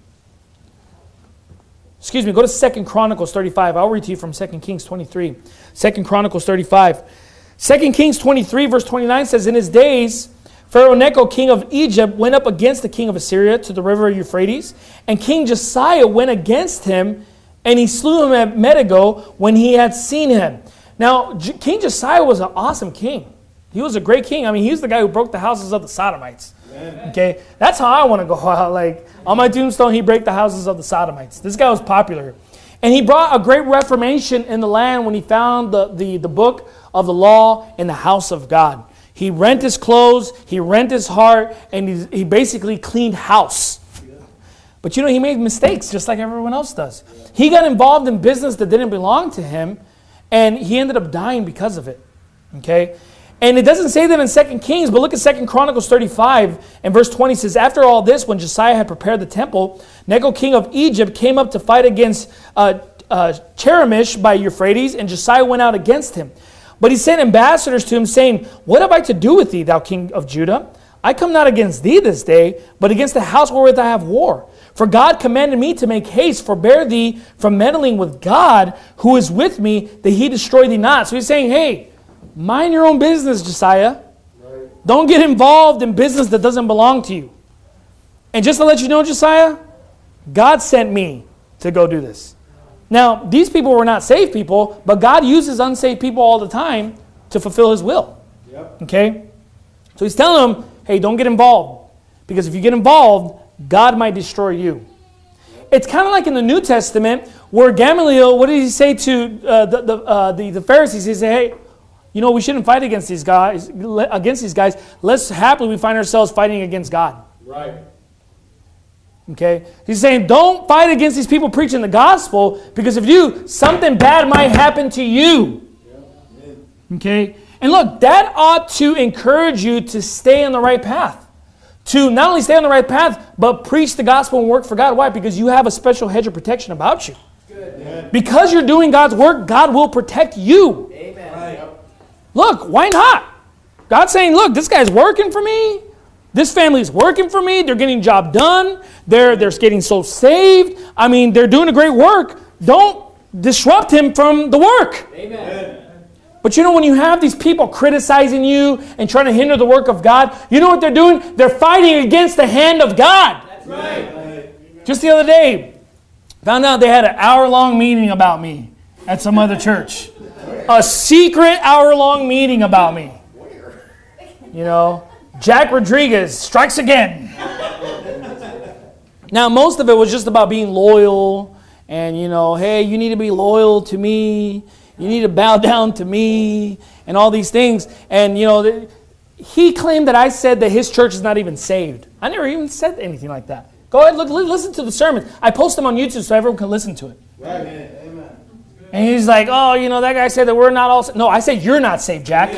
Go to 2 Chronicles 35. I'll read to you from 2 Kings 23. 2 Chronicles 35. 2 Kings 23 verse 29 says, in his days, Pharaoh Necho, king of Egypt, went up against the king of Assyria to the river Euphrates. And King Josiah went against him, and he slew him at Megiddo when he had seen him. Now, King Josiah was an awesome king. He was a great king. I mean, he was the guy who broke the houses of the Sodomites. Okay, that's how I want to go out. Like, on my tombstone, he broke the houses of the Sodomites. This guy was popular. And he brought a great reformation in the land when he found the book of the law in the house of God. He rent his clothes, he rent his heart, and he basically cleaned house. But he made mistakes just like everyone else does. He got involved in business that didn't belong to him, and he ended up dying because of it. Okay? And it doesn't say that in 2 Kings, but look at 2 Chronicles 35 and verse 20 says, after all this, when Josiah had prepared the temple, Necho, king of Egypt, came up to fight against Cheremish by Euphrates, and Josiah went out against him. But he sent ambassadors to him, saying, what have I to do with thee, thou king of Judah? I come not against thee this day, but against the house wherewith I have war. For God commanded me to make haste, forbear thee from meddling with God, who is with me, that he destroy thee not. So he's saying, hey, mind your own business, Josiah. Right. Don't get involved in business that doesn't belong to you. And just to let you know, Josiah, God sent me to go do this. Now, these people were not saved people, but God uses unsaved people all the time to fulfill his will. Yep. Okay? So he's telling them, hey, don't get involved. Because if you get involved, God might destroy you. It's kind of like in the New Testament where Gamaliel, what did he say to the Pharisees? He said, hey, we shouldn't fight against these guys. Let's happily we find ourselves fighting against God. Right. Okay? He's saying, don't fight against these people preaching the gospel, because if you do, something bad might happen to you. Yeah. Okay? And look, that ought to encourage you to stay on the right path. To not only stay on the right path, but preach the gospel and work for God. Why? Because you have a special hedge of protection about you. Good. Because you're doing God's work, God will protect you. Amen. Right. Look, why not? God's saying, look, this guy's working for me. This family's working for me. They're getting job done. They're getting so saved. I mean, they're doing a great work. Don't disrupt him from the work. Amen. But when you have these people criticizing you and trying to hinder the work of God, you know what they're doing? They're fighting against the hand of God. That's right. Just the other day, Found out they had an hour-long meeting about me at some other church. A secret hour-long meeting about me. You know, Jack Rodriguez strikes again. Now, most of it was just about being loyal and, you know, hey, you need to be loyal to me. You need to bow down to me and all these things. And, you know, he claimed that I said that his church is not even saved. I never even said anything like that. Go ahead, listen to the sermons. I post them on YouTube so everyone can listen to it. Right. Amen. And he's like, oh, you know, that guy said that we're not all saved. No, I said you're not saved, Jack.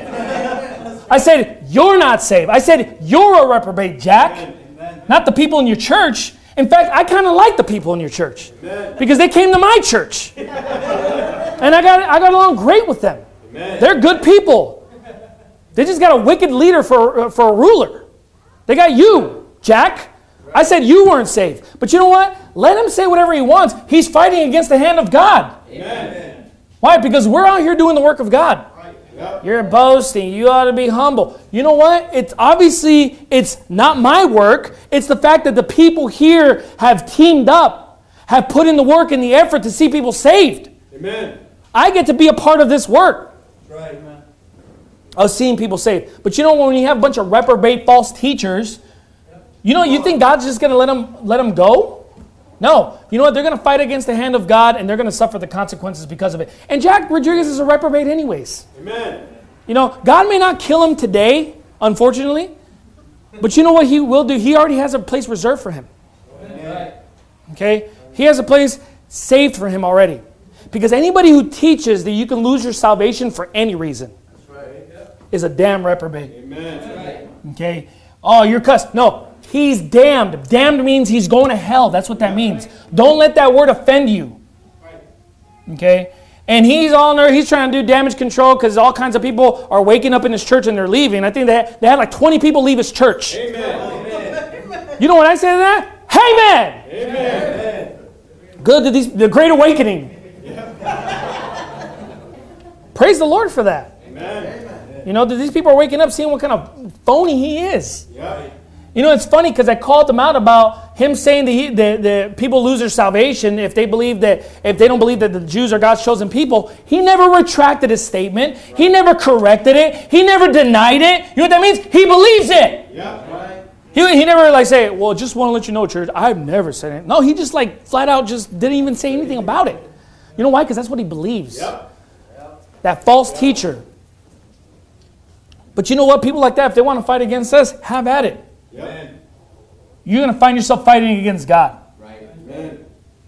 I said you're not saved. I said you're a reprobate, Jack. Amen. Not the people in your church. In fact, I kind of like the people in your church. Amen. Because they came to my church. And I got along great with them. Amen. They're good people. They just got a wicked leader for a ruler. They got you, Jack. I said you weren't saved. But you know what? Let him say whatever he wants. He's fighting against the hand of God. Amen. Why? Because we're out here doing the work of God. Right. Yep. You're boasting. You ought to be humble. You know what? It's not my work. It's the fact that the people here have teamed up, have put in the work and the effort to see people saved. Amen. I get to be a part of this work. That's right, man. Of seeing people saved. But you know, when you have a bunch of reprobate false teachers, you know, you think God's just going to let them go? No. You know what? They're going to fight against the hand of God, and they're going to suffer the consequences because of it. And Jack Rodriguez is a reprobate anyways. Amen. You know, God may not kill him today, unfortunately, but you know what he will do? He already has a place reserved for him. Amen. Okay? He has a place saved for him already. Because anybody who teaches that you can lose your salvation for any reason is a damn reprobate. Amen. Okay? Oh, you're cussed. No. He's damned. Damned means he's going to hell. That's what that means. Don't let that word offend you. Okay? And he's all in there. He's trying to do damage control because all kinds of people are waking up in his church and they're leaving. I think they had like 20 people leave his church. Amen. You know what I say to that? Hey, man! Amen. Good to the Great Awakening. Praise the Lord for that. Amen. You know, these people are waking up seeing what kind of phony he is. Yeah. You know, it's funny because I called him out about him saying that the people lose their salvation if they don't believe that the Jews are God's chosen people. He never retracted his statement. Right. He never corrected it. He never denied it. You know what that means? He believes it. Yeah. Right. He never like say, well, just want to let you know, church, I've never said it. No, he just like flat out just didn't even say anything about it. You know why? Because that's what he believes. Yep. That false teacher. But you know what? People like that, if they want to fight against us, have at it. Amen. You're going to find yourself fighting against God. Right. Amen.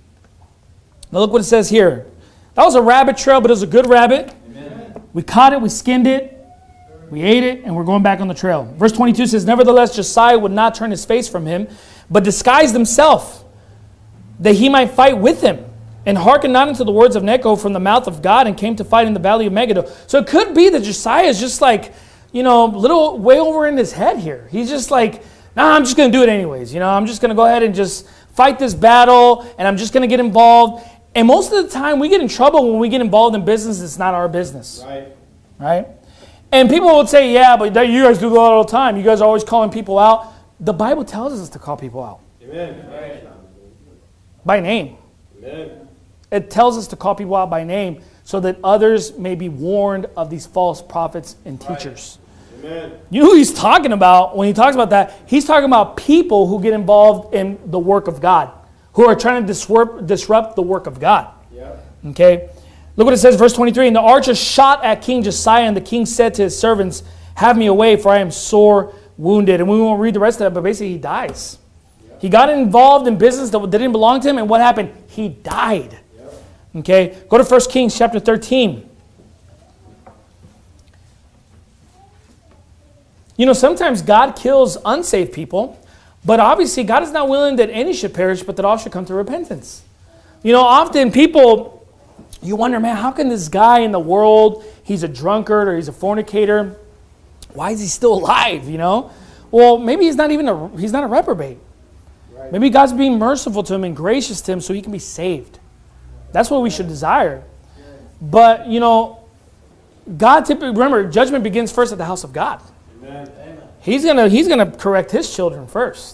Now look what it says here. That was a rabbit trail, but it was a good rabbit. Amen. We caught it, we skinned it, we ate it, and we're going back on the trail. Verse 22 says, nevertheless, Josiah would not turn his face from him, but disguised himself, that he might fight with him, and hearkened not unto the words of Necho from the mouth of God, and came to fight in the valley of Megiddo. So it could be that Josiah is just like, you know, a little way over in his head here. He's just like, nah, I'm just going to do it anyways. You know, I'm just going to go ahead and just fight this battle, and I'm just going to get involved. And most of the time, we get in trouble when we get involved in business that's not our business. Right? And people would say, yeah, but you guys do that all the time. You guys are always calling people out. The Bible tells us to call people out. Amen. By name. Amen. It tells us to call people out by name so that others may be warned of these false prophets and teachers. Amen. You know who he's talking about when he talks about that? He's talking about people who get involved in the work of God, who are trying to disrupt the work of God. Yep. Okay? Look what it says, verse 23. And the archer shot at King Josiah, and the king said to his servants, have me away, for I am sore wounded. And we won't read the rest of that, but basically he dies. Yep. He got involved in business that didn't belong to him, and what happened? He died. Yep. Okay? Go to 1 Kings chapter 13. You know, sometimes God kills unsaved people, but obviously God is not willing that any should perish, but that all should come to repentance. You know, often people, you wonder, man, how can this guy in the world, he's a drunkard or he's a fornicator, why is he still alive, you know? Well, maybe he's not a reprobate. Right. Maybe God's being merciful to him and gracious to him so he can be saved. That's what we should desire. But, you know, God typically, remember, judgment begins first at the house of God. Amen. He's gonna correct his children first.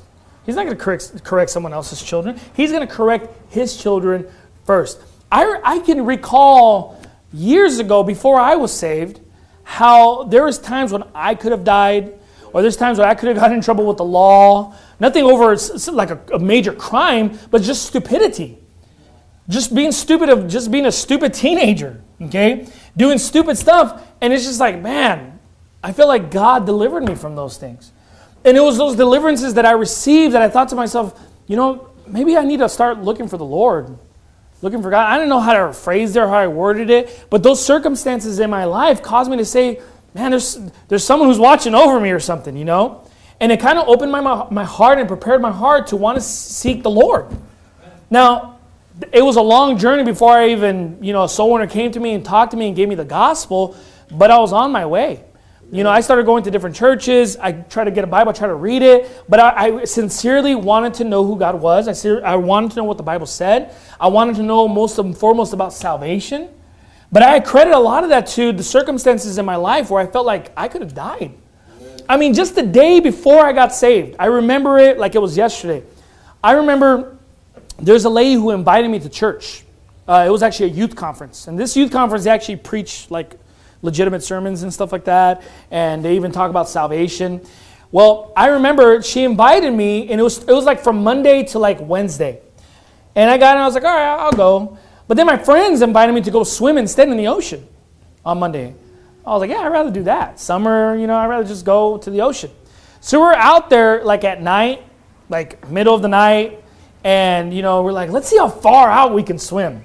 He's not going to correct someone else's children. He's going to correct his children first. I can recall years ago, before I was saved, how there was times when I could have died, or there's times when I could have gotten in trouble with the law. Nothing over like a major crime, but just stupidity. Just being stupid, just being a stupid teenager, okay? Doing stupid stuff, and it's just like, man, I feel like God delivered me from those things. And it was those deliverances that I received that I thought to myself, maybe I need to start looking for the Lord, looking for God. I didn't know how to phrase it or how I worded it, but those circumstances in my life caused me to say, man, there's someone who's watching over me or something, And it kind of opened my heart and prepared my heart to want to seek the Lord. Now, it was a long journey before I even, a soul winner came to me and talked to me and gave me the gospel, but I was on my way. I started going to different churches. I tried to get a Bible, I tried to read it, but I sincerely wanted to know who God was. I wanted to know what the Bible said. I wanted to know most and foremost about salvation. But I credit a lot of that to the circumstances in my life where I felt like I could have died. I mean, just the day before I got saved, I remember it like it was yesterday. I remember there's a lady who invited me to church. It was actually a youth conference. And this youth conference, they actually preach like legitimate sermons and stuff like that. And they even talk about salvation. Well, I remember she invited me, and it was like from Monday to like Wednesday. And I got in, I was like, all right, I'll go. But then my friends invited me to go swim instead in the ocean on Monday. I was like, yeah, I'd rather do that. Summer, I'd rather just go to the ocean. So we're out there like at night, like middle of the night, and, we're like, let's see how far out we can swim.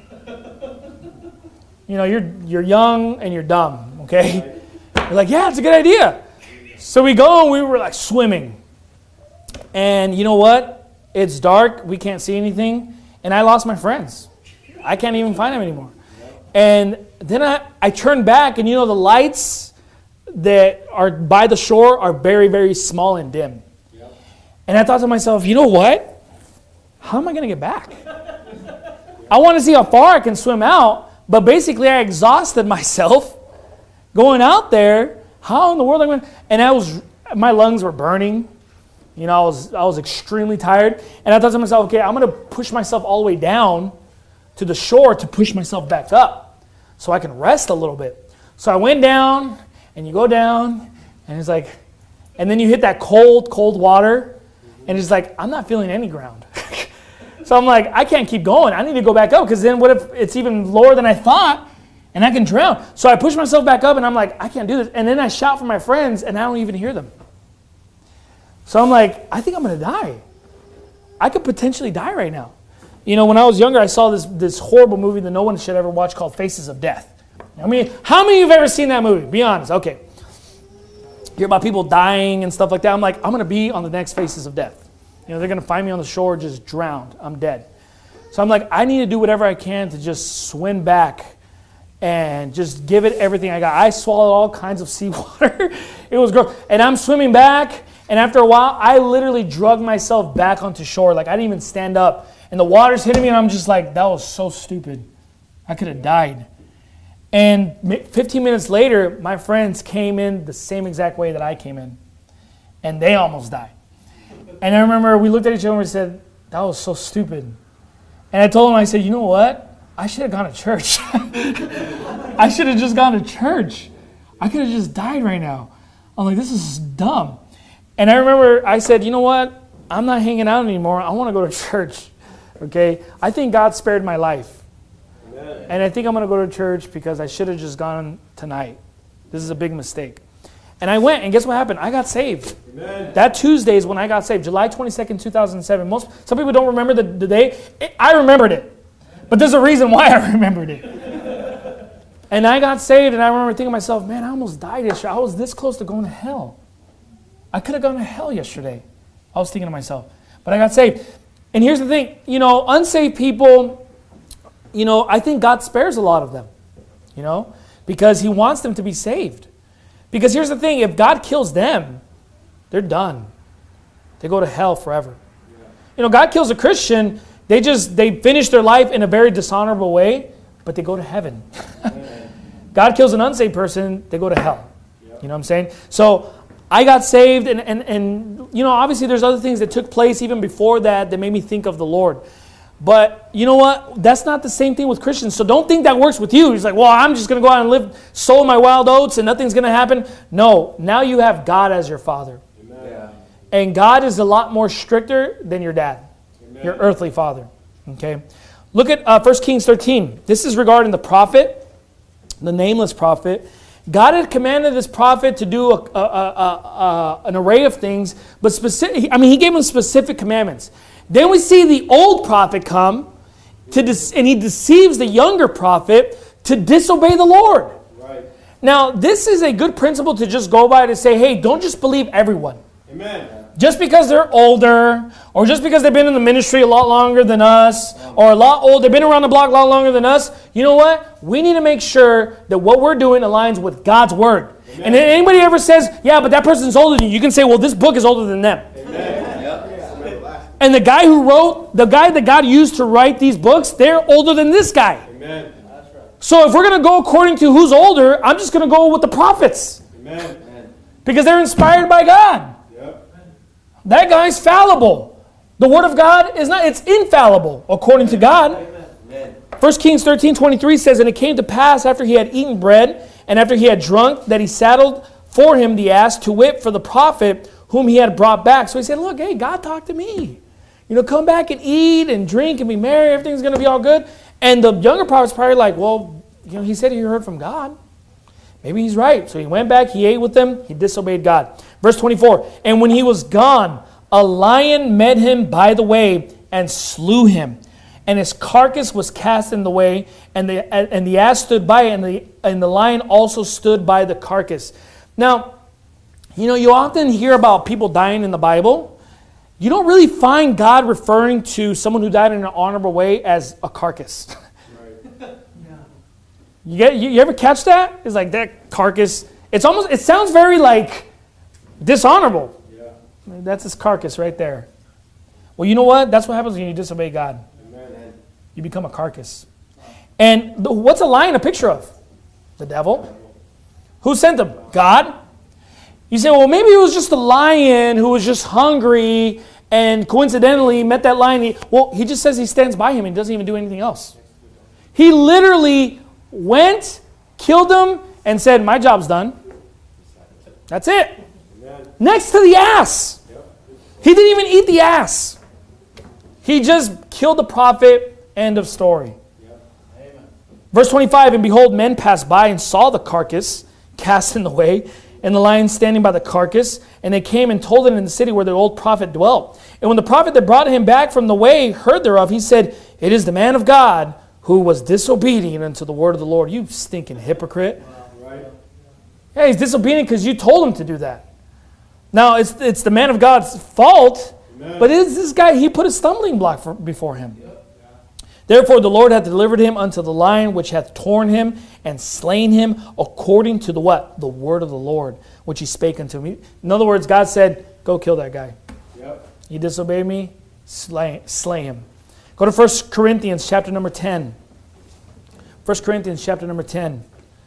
You're young and you're dumb, okay? You're like, yeah, it's a good idea. So we go and we were like swimming. And you know what? It's dark. We can't see anything. And I lost my friends. I can't even find them anymore. And then I turned back, and the lights that are by the shore are very, very small and dim. And I thought to myself, you know what? How am I going to get back? I want to see how far I can swim out, but basically I exhausted myself going out there. How in the world am I going to... And my lungs were burning. I was extremely tired. And I thought to myself, okay, I'm going to push myself all the way down to the shore to push myself back up so I can rest a little bit. So I went down, and you go down, and it's like, and then you hit that cold, cold water, and it's like, I'm not feeling any ground. So I'm like, I can't keep going. I need to go back up, because then what if it's even lower than I thought, and I can drown? So I push myself back up, and I'm like, I can't do this. And then I shout for my friends, and I don't even hear them. So I'm like, I think I'm going to die. I could potentially die right now. When I was younger, I saw this horrible movie that no one should ever watch called Faces of Death. How many of you have ever seen that movie? Be honest. Okay. Hear about people dying and stuff like that. I'm like, I'm going to be on the next Faces of Death. They're going to find me on the shore just drowned. I'm dead. So I'm like, I need to do whatever I can to just swim back and just give it everything I got. I swallowed all kinds of seawater. It was gross. And I'm swimming back, and after a while, I literally drug myself back onto shore. Like, I didn't even stand up. And the water's hitting me, and I'm just like, that was so stupid. I could have died. And 15 minutes later, my friends came in the same exact way that I came in. And they almost died. And I remember we looked at each other and we said, that was so stupid. And I told them, I said, you know what? I should have gone to church. I should have just gone to church. I could have just died right now. I'm like, this is dumb. And I remember I said, you know what? I'm not hanging out anymore. I want to go to church. Okay? I think God spared my life. Amen. And I think I'm going to go to church because I should have just gone tonight. This is a big mistake. And I went, and guess what happened? I got saved. Amen. That Tuesday is when I got saved, July 22nd, 2007. Some people don't remember the day. I remembered it. But there's a reason why I remembered it. And I got saved, and I remember thinking to myself, man, I almost died yesterday. I was this close to going to hell. I could have gone to hell yesterday. I was thinking to myself. But I got saved. And here's the thing, unsaved people, I think God spares a lot of them, because He wants them to be saved. Because here's the thing, if God kills them, they're done. They go to hell forever. God kills a Christian, they finish their life in a very dishonorable way, but they go to heaven. God kills an unsaved person, they go to hell. You know what I'm saying? So I got saved, and you know, obviously there's other things that took place even before that made me think of the Lord. But you know what? That's not the same thing with Christians. So don't think that works with you. He's like, well, I'm just going to go out and live, sow my wild oats, and nothing's going to happen. No, now you have God as your father. Amen. Yeah. And God is a lot more stricter than your dad, Amen. Your earthly father. Okay? Look at 1 Kings 13. This is regarding the prophet, the nameless prophet. God had commanded this prophet to do an array of things, but he gave him specific commandments. Then we see the old prophet come, and he deceives the younger prophet to disobey the Lord. Right. Now, this is a good principle to just go by to say, hey, don't just believe everyone. Amen. Just because they're older, or just because they've been in the ministry a lot longer than us, or a lot older, they've been around the block a lot longer than us, you know what? We need to make sure that what we're doing aligns with God's Word. Amen. And if anybody ever says, yeah, but that person's older than you, you can say, well, this book is older than them. Amen. And the guy that God used to write these books, they're older than this guy. Amen. That's right. So if we're going to go according to who's older, I'm just going to go with the prophets. Amen. Because they're inspired by God. Yep. That guy's fallible. The Word of God is not, it's infallible according to God. Amen. 1 Kings 13:23 says, and it came to pass after he had eaten bread and after he had drunk that he saddled for him the ass, to wit, for the prophet whom he had brought back. So he said, look, hey, God talked to me. You know, come back and eat and drink and be merry. Everything's going to be all good. And the younger prophet's probably like, well, you know, he said he heard from God. Maybe he's right. So he went back, he ate with them, he disobeyed God. Verse 24, and when he was gone, a lion met him by the way and slew him. And his carcass was cast in the way, and the ass stood by it, and the lion also stood by the carcass. Now, you know, you often hear about people dying in the Bible. You don't really find God referring to someone who died in an honorable way as a carcass. Right. Yeah. You ever catch that? It's like that carcass. It sounds very like dishonorable. Yeah. That's his carcass right there. Well, you know what? That's what happens when you disobey God. Amen. You become a carcass. And what's a lion a picture of? The devil. Who sent him? God. You say, well, maybe it was just a lion who was just hungry and coincidentally met that lion. Well, he just says he stands by him and doesn't even do anything else. He literally went, killed him, and said, my job's done. That's it. Amen. Next to the ass. He didn't even eat the ass. He just killed the prophet. End of story. Amen. Verse 25, and behold, men passed by and saw the carcass cast in the way, and the lion standing by the carcass, and they came and told it in the city where the old prophet dwelt. And when the prophet that brought him back from the way heard thereof, he said, it is the man of God who was disobedient unto the word of the Lord. You stinking hypocrite. Wow, right? Yeah, he's disobedient because you told him to do that. Now, it's the man of God's fault, Amen. But it's this guy, he put a stumbling block before him. Yep. Therefore the Lord hath delivered him unto the lion, which hath torn him and slain him according to the what? The word of the Lord, which he spake unto me. In other words, God said, go kill that guy. Yep. He disobeyed me, slay him. Go to 1 Corinthians chapter number 10. 1 Corinthians chapter number 10.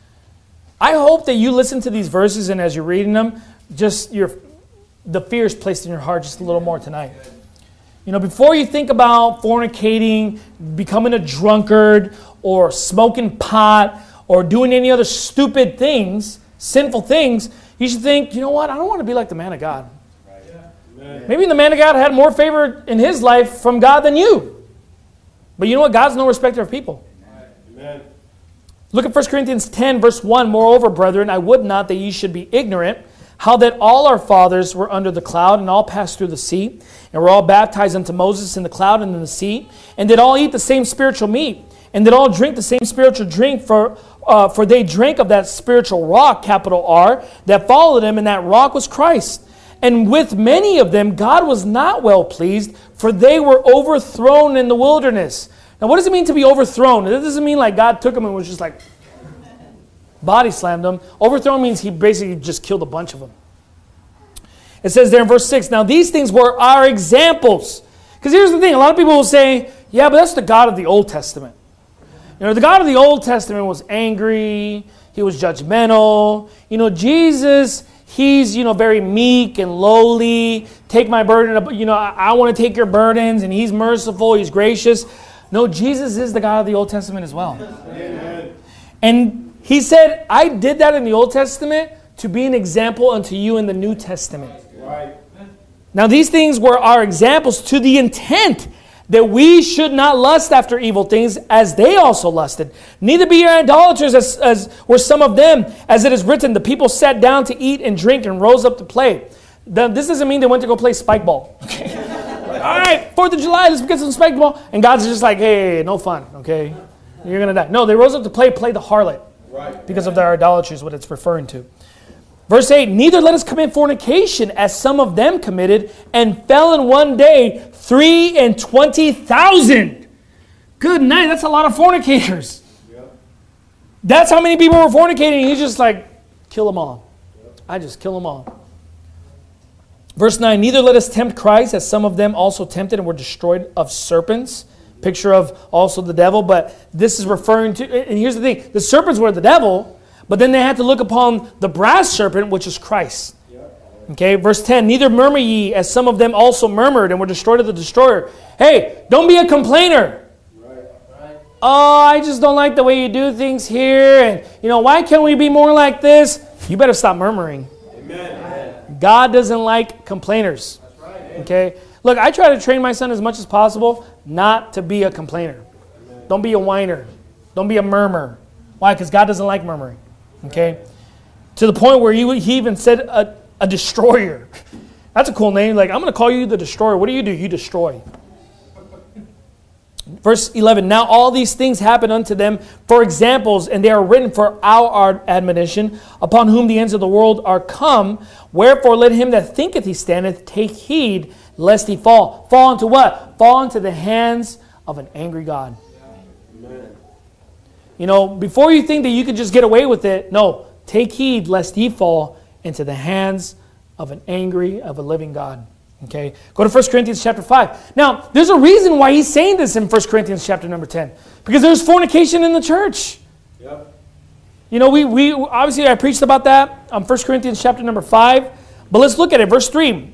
I hope that you listen to these verses and as you're reading them, just the fear is placed in your heart just a little more tonight. You know, before you think about fornicating, becoming a drunkard, or smoking pot, or doing any other stupid things, sinful things, you should think, you know what, I don't want to be like the man of God. Right. Yeah. Maybe the man of God had more favor in his life from God than you. But you know what? God's no respecter of people. Amen. Look at 1 Corinthians 10, verse 1. Moreover, brethren, I would not that ye should be ignorant, how that all our fathers were under the cloud, and all passed through the sea, and were all baptized unto Moses in the cloud and in the sea, and did all eat the same spiritual meat, and did all drink the same spiritual drink, for they drank of that spiritual rock, capital R, that followed them, and that rock was Christ. And with many of them God was not well pleased, for they were overthrown in the wilderness. Now what does it mean to be overthrown? It doesn't mean like God took them and was just like body slammed them. Overthrown means he basically just killed a bunch of them. It says there in verse 6, now these things were our examples. Because here's the thing, a lot of people will say, yeah, but that's the God of the Old Testament. You know, the God of the Old Testament was angry, he was judgmental. You know, Jesus, he's, very meek and lowly. Take my burden, I want to take your burdens, and he's merciful, he's gracious. No, Jesus is the God of the Old Testament as well. Amen. And he said, I did that in the Old Testament to be an example unto you in the New Testament. Right. Now these things were our examples to the intent that we should not lust after evil things as they also lusted. Neither be ye idolaters as were some of them, as it is written, the people sat down to eat and drink and rose up to play. This doesn't mean they went to go play spike ball. Okay? All right, 4th of July, let's get some spike ball. And God's just like, hey, no fun, okay? You're going to die. No, they rose up to play the harlot. Right. Because of their idolatry is what it's referring to. Verse 8, neither let us commit fornication, as some of them committed, and fell in one day 23,000. Good night, that's a lot of fornicators. Yep. That's how many people were fornicating. He's just like, kill them all. Yep. I just kill them all. Verse 9, neither let us tempt Christ, as some of them also tempted and were destroyed of serpents. Picture of also the devil, but this is referring to, and here's the thing, the serpents were the devil, but then they had to look upon the brass serpent, which is Christ. Okay, verse 10, neither murmur ye, as some of them also murmured and were destroyed of the destroyer. Hey, don't be a complainer. Oh, I just don't like the way you do things here. And, why can't we be more like this? You better stop murmuring. Amen. God doesn't like complainers. Okay, look, I try to train my son as much as possible not to be a complainer. Amen. Don't be a whiner. Don't be a murmurer. Why? Because God doesn't like murmuring. Okay? To the point where he even said a destroyer. That's a cool name. Like, I'm going to call you the destroyer. What do? You destroy. Verse 11, now all these things happen unto them for examples, and they are written for our admonition, upon whom the ends of the world are come. Wherefore let him that thinketh he standeth take heed, lest he fall. Fall into what? Fall into the hands of an angry God. Amen. Before you think that you can just get away with it, no, take heed lest ye fall into the hands of a living God. Okay, go to 1 Corinthians chapter 5. Now, there's a reason why he's saying this in 1 Corinthians chapter number 10. Because there's fornication in the church. Yep. We obviously I preached about that on 1 Corinthians chapter number 5. But let's look at it. Verse 3.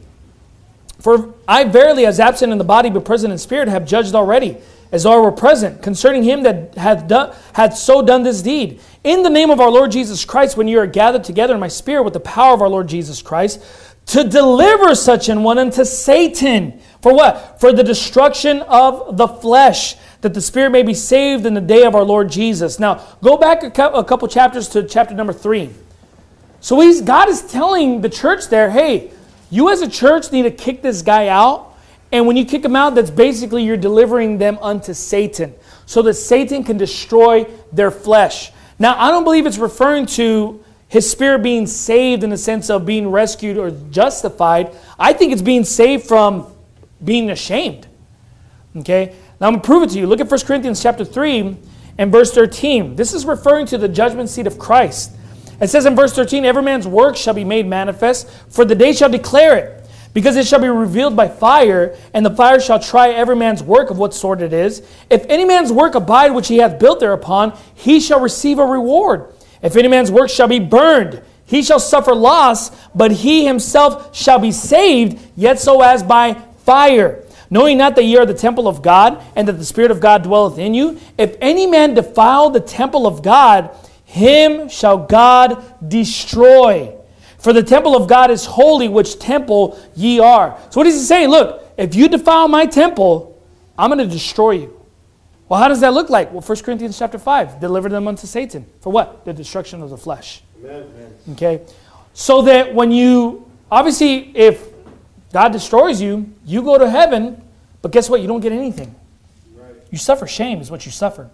For I verily, as absent in the body but present in spirit, have judged already, as though I were present, concerning him that hath so done this deed. In the name of our Lord Jesus Christ, when you are gathered together in my spirit with the power of our Lord Jesus Christ, to deliver such an one unto Satan. For what? For the destruction of the flesh, that the spirit may be saved in the day of our Lord Jesus. Now, go back a couple chapters to chapter number 3. So God is telling the church there, hey, you as a church need to kick this guy out. And when you kick him out, that's basically you're delivering them unto Satan, so that Satan can destroy their flesh. Now, I don't believe it's referring to his spirit being saved in the sense of being rescued or justified. I think it's being saved from being ashamed. Okay? Now I'm going to prove it to you. Look at 1 Corinthians chapter 3 and verse 13. This is referring to the judgment seat of Christ. It says in verse 13, every man's work shall be made manifest, for the day shall declare it. Because it shall be revealed by fire, and the fire shall try every man's work of what sort it is. If any man's work abide which he hath built thereupon, he shall receive a reward. If any man's work shall be burned, he shall suffer loss, but he himself shall be saved, yet so as by fire. Knowing not that ye are the temple of God, and that the Spirit of God dwelleth in you. If any man defile the temple of God, him shall God destroy. For the temple of God is holy, which temple ye are. So what is he saying? Look, if you defile my temple, I'm going to destroy you. Well, how does that look like? Well, 1 Corinthians chapter 5, deliver them unto Satan. For what? The destruction of the flesh. Amen. Okay? So that when you, obviously, if God destroys you, you go to heaven, but guess what? You don't get anything. Right. You suffer shame is what you suffer.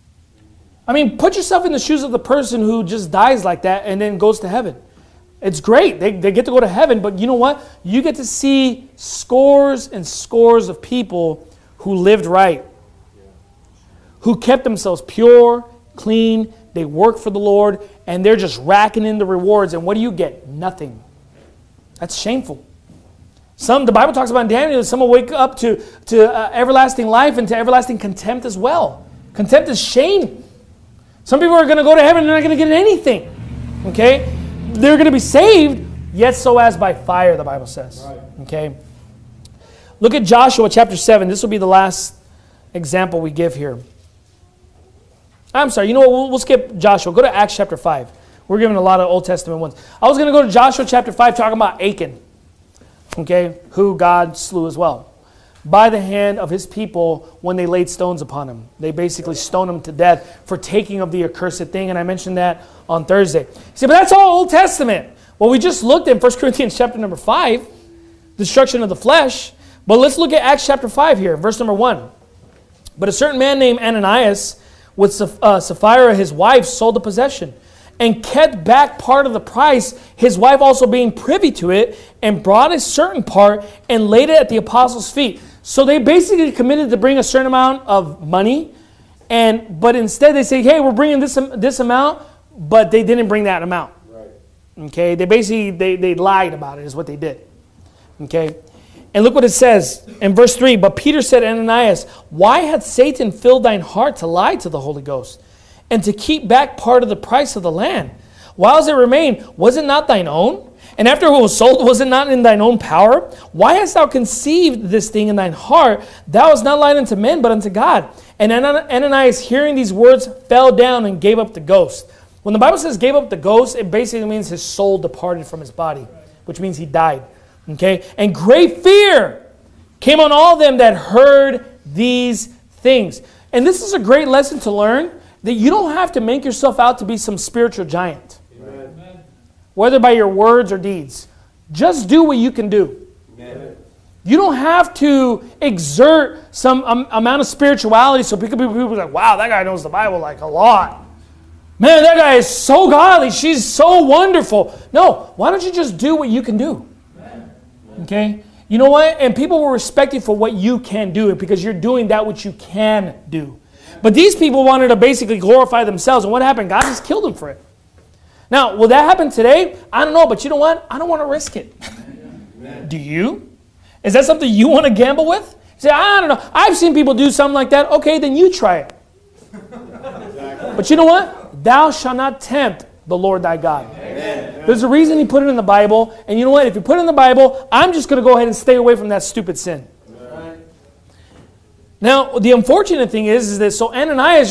I mean, put yourself in the shoes of the person who just dies like that and then goes to heaven. It's great. They get to go to heaven, but you know what? You get to see scores and scores of people who lived right, who kept themselves pure, clean, they work for the Lord, and they're just racking in the rewards. And what do you get? Nothing. That's shameful. The Bible talks about in Daniel, some will wake up to everlasting life and to everlasting contempt as well. Contempt is shame. Some people are going to go to heaven and they're not going to get anything. Okay? They're going to be saved, yet so as by fire, the Bible says. Right. Okay? Look at Joshua chapter 7. This will be the last example we give here. I'm sorry, you know what? We'll skip Joshua. Go to Acts chapter 5. We're giving a lot of Old Testament ones. I was going to go to Joshua chapter 5 talking about Achan, okay, who God slew as well, by the hand of his people when they laid stones upon him. They basically stoned him to death for taking of the accursed thing, and I mentioned that on Thursday. You see, but that's all Old Testament. Well, we just looked at 1 Corinthians chapter number 5, destruction of the flesh, but let's look at Acts chapter 5 here, verse number 1. But a certain man named Ananias, with Sapphira his wife, sold the possession, and kept back part of the price, his wife also being privy to it, and brought a certain part and laid it at the apostles' feet. So they basically committed to bring a certain amount of money, but instead they say, hey, we're bringing this amount, but they didn't bring that amount. Right. Okay, they basically, they lied about it is what they did. Okay, and look what it says in verse 3. But Peter said, Ananias, why hath Satan filled thine heart to lie to the Holy Ghost, and to keep back part of the price of the land? Whiles it remained, was it not thine own? And after it was sold, was it not in thine own power? Why hast thou conceived this thing in thine heart? Thou hast not lied unto men, but unto God. And Ananias, hearing these words, fell down and gave up the ghost. When the Bible says gave up the ghost, it basically means his soul departed from his body, which means he died. Okay? And great fear came on all them that heard these things. And this is a great lesson to learn, that you don't have to make yourself out to be some spiritual giant. Amen. Whether by your words or deeds. Just do what you can do. Amen. You don't have to exert some amount of spirituality so people are like, wow, that guy knows the Bible like a lot. Man, that guy is so godly. She's so wonderful. No, why don't you just do what you can do? Okay? You know what? And people will respect you for what you can do because you're doing that which you can do. But these people wanted to basically glorify themselves. And what happened? God just killed them for it. Now, will that happen today? I don't know. But you know what? I don't want to risk it. Do you? Is that something you want to gamble with? You say, I don't know. I've seen people do something like that. Okay, then you try it. But you know what? Thou shalt not tempt the Lord thy God. Amen. There's a reason he put it in the Bible. And you know what? If you put it in the Bible, I'm just going to go ahead and stay away from that stupid sin. Right. Now, the unfortunate thing is that so Ananias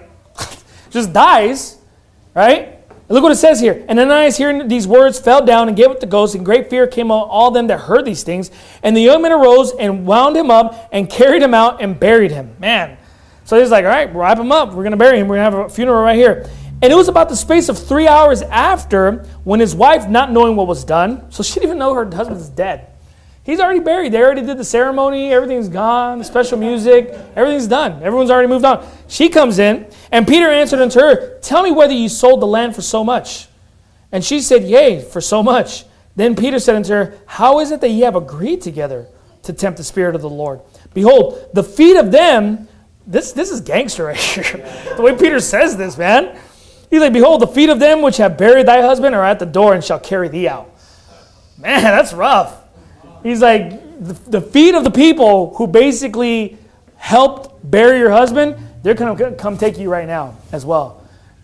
just dies, right? And look what it says here. And Ananias, hearing these words, fell down and gave up the ghost, and great fear came on all them that heard these things. And the young men arose and wound him up and carried him out and buried him. Man. So he's like, all right, wrap him up. We're going to bury him. We're going to have a funeral right here. And it was about the space of 3 hours after, when his wife, not knowing what was done, so she didn't even know her husband's dead. He's already buried. They already did the ceremony. Everything's gone. Special music. Everything's done. Everyone's already moved on. She comes in, and Peter answered unto her, tell me whether you sold the land for so much. And she said, yea, for so much. Then Peter said unto her, how is it that ye have agreed together to tempt the Spirit of the Lord? Behold, the feet of them, this is gangster right here. The way Peter says this, man. He's like, behold, the feet of them which have buried thy husband are at the door and shall carry thee out. Man, that's rough. He's like, the feet of the people who basically helped bury your husband, they're going to come take you right now as well.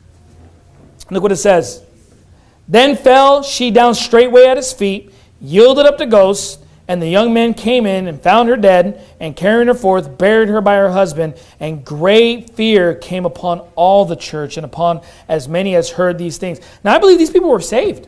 Look what it says. Then fell she down straightway at his feet, yielded up the ghost, and the young men came in and found her dead, and carrying her forth, buried her by her husband. And great fear came upon all the church and upon as many as heard these things. Now, I believe these people were saved.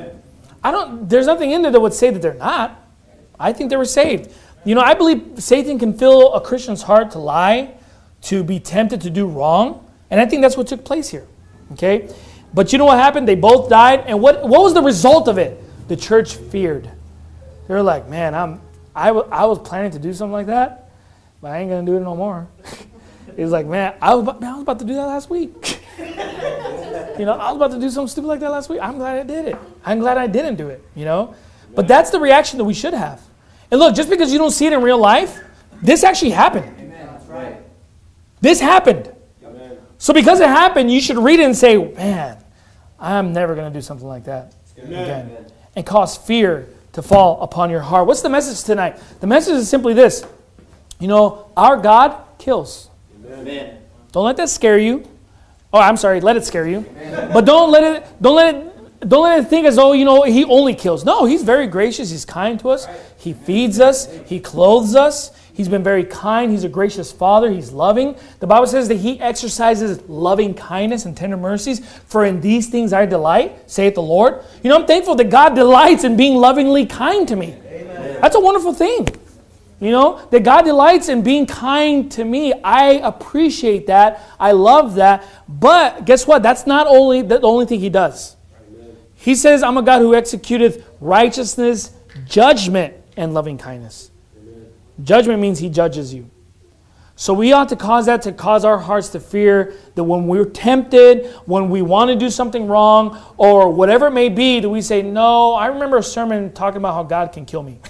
Amen. There's nothing in there that would say that they're not. I think they were saved. You know, I believe Satan can fill a Christian's heart to lie, to be tempted to do wrong. And I think that's what took place here. Okay? But you know what happened? They both died. And what was the result of it? The church feared. They're like, man, I was planning to do something like that, but I ain't going to do it no more. He's like, man, I was about to do that last week. You know, I was about to do something stupid like that last week. I'm glad I did it. I'm glad I didn't do it, you know. But that's the reaction that we should have. And look, just because you don't see it in real life, this actually happened. Amen. That's right. This happened. Amen. So because it happened, you should read it and say, man, I'm never going to do something like that again. Amen. And cause fear to fall upon your heart. What's the message tonight? The message is simply this. You know, our God kills. Amen. Don't let that scare you. Oh, I'm sorry, let it scare you. Amen. But don't let don't let it think as though, he only kills. No, he's very gracious. He's kind to us. He feeds us. He clothes us. He's been very kind. He's a gracious Father. He's loving. The Bible says that He exercises loving kindness and tender mercies. For in these things I delight, saith the Lord. I'm thankful that God delights in being lovingly kind to me. Amen. That's a wonderful thing. That God delights in being kind to me. I appreciate that. I love that. But guess what? That's not the only thing He does. Amen. He says, I'm a God who executeth righteousness, judgment, and loving kindness. Amen. Judgment means He judges you. So we ought to cause our hearts to fear that when we're tempted, when we want to do something wrong, or whatever it may be, that we say, no, I remember a sermon talking about how God can kill me.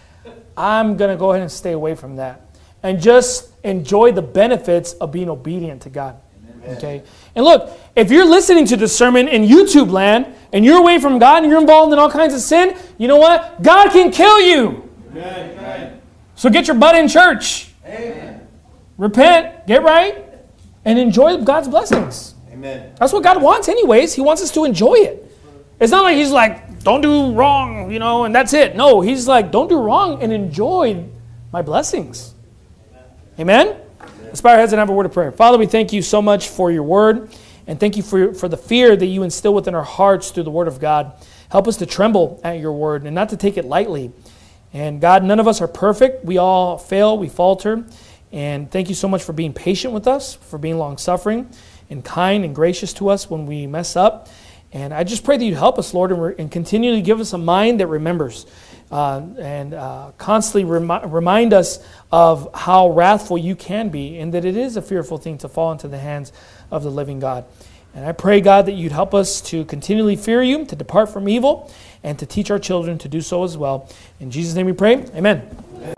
I'm going to go ahead and stay away from that. And just enjoy the benefits of being obedient to God. Amen. Okay? And look, if you're listening to this sermon in YouTube land, and you're away from God, and you're involved in all kinds of sin, you know what? God can kill you. Amen. So get your butt in church. Amen. Repent, get right, and enjoy God's blessings. Amen. That's what God wants anyways. He wants us to enjoy it. It's not like He's like, don't do wrong, and that's it. No, He's like, don't do wrong and enjoy my blessings. Amen? Amen? Let's bow our heads and have a word of prayer. Father, we thank You so much for Your word, and thank You for the fear that You instill within our hearts through the word of God. Help us to tremble at Your word and not to take it lightly. And God, none of us are perfect. We all fail, we falter. And thank You so much for being patient with us, for being long-suffering and kind and gracious to us when we mess up. And I just pray that You'd help us, Lord, and continually give us a mind that remembers and constantly remind us of how wrathful You can be, and that it is a fearful thing to fall into the hands of the living God. And I pray, God, that You'd help us to continually fear You, to depart from evil, and to teach our children to do so as well. In Jesus' name we pray. Amen. Amen.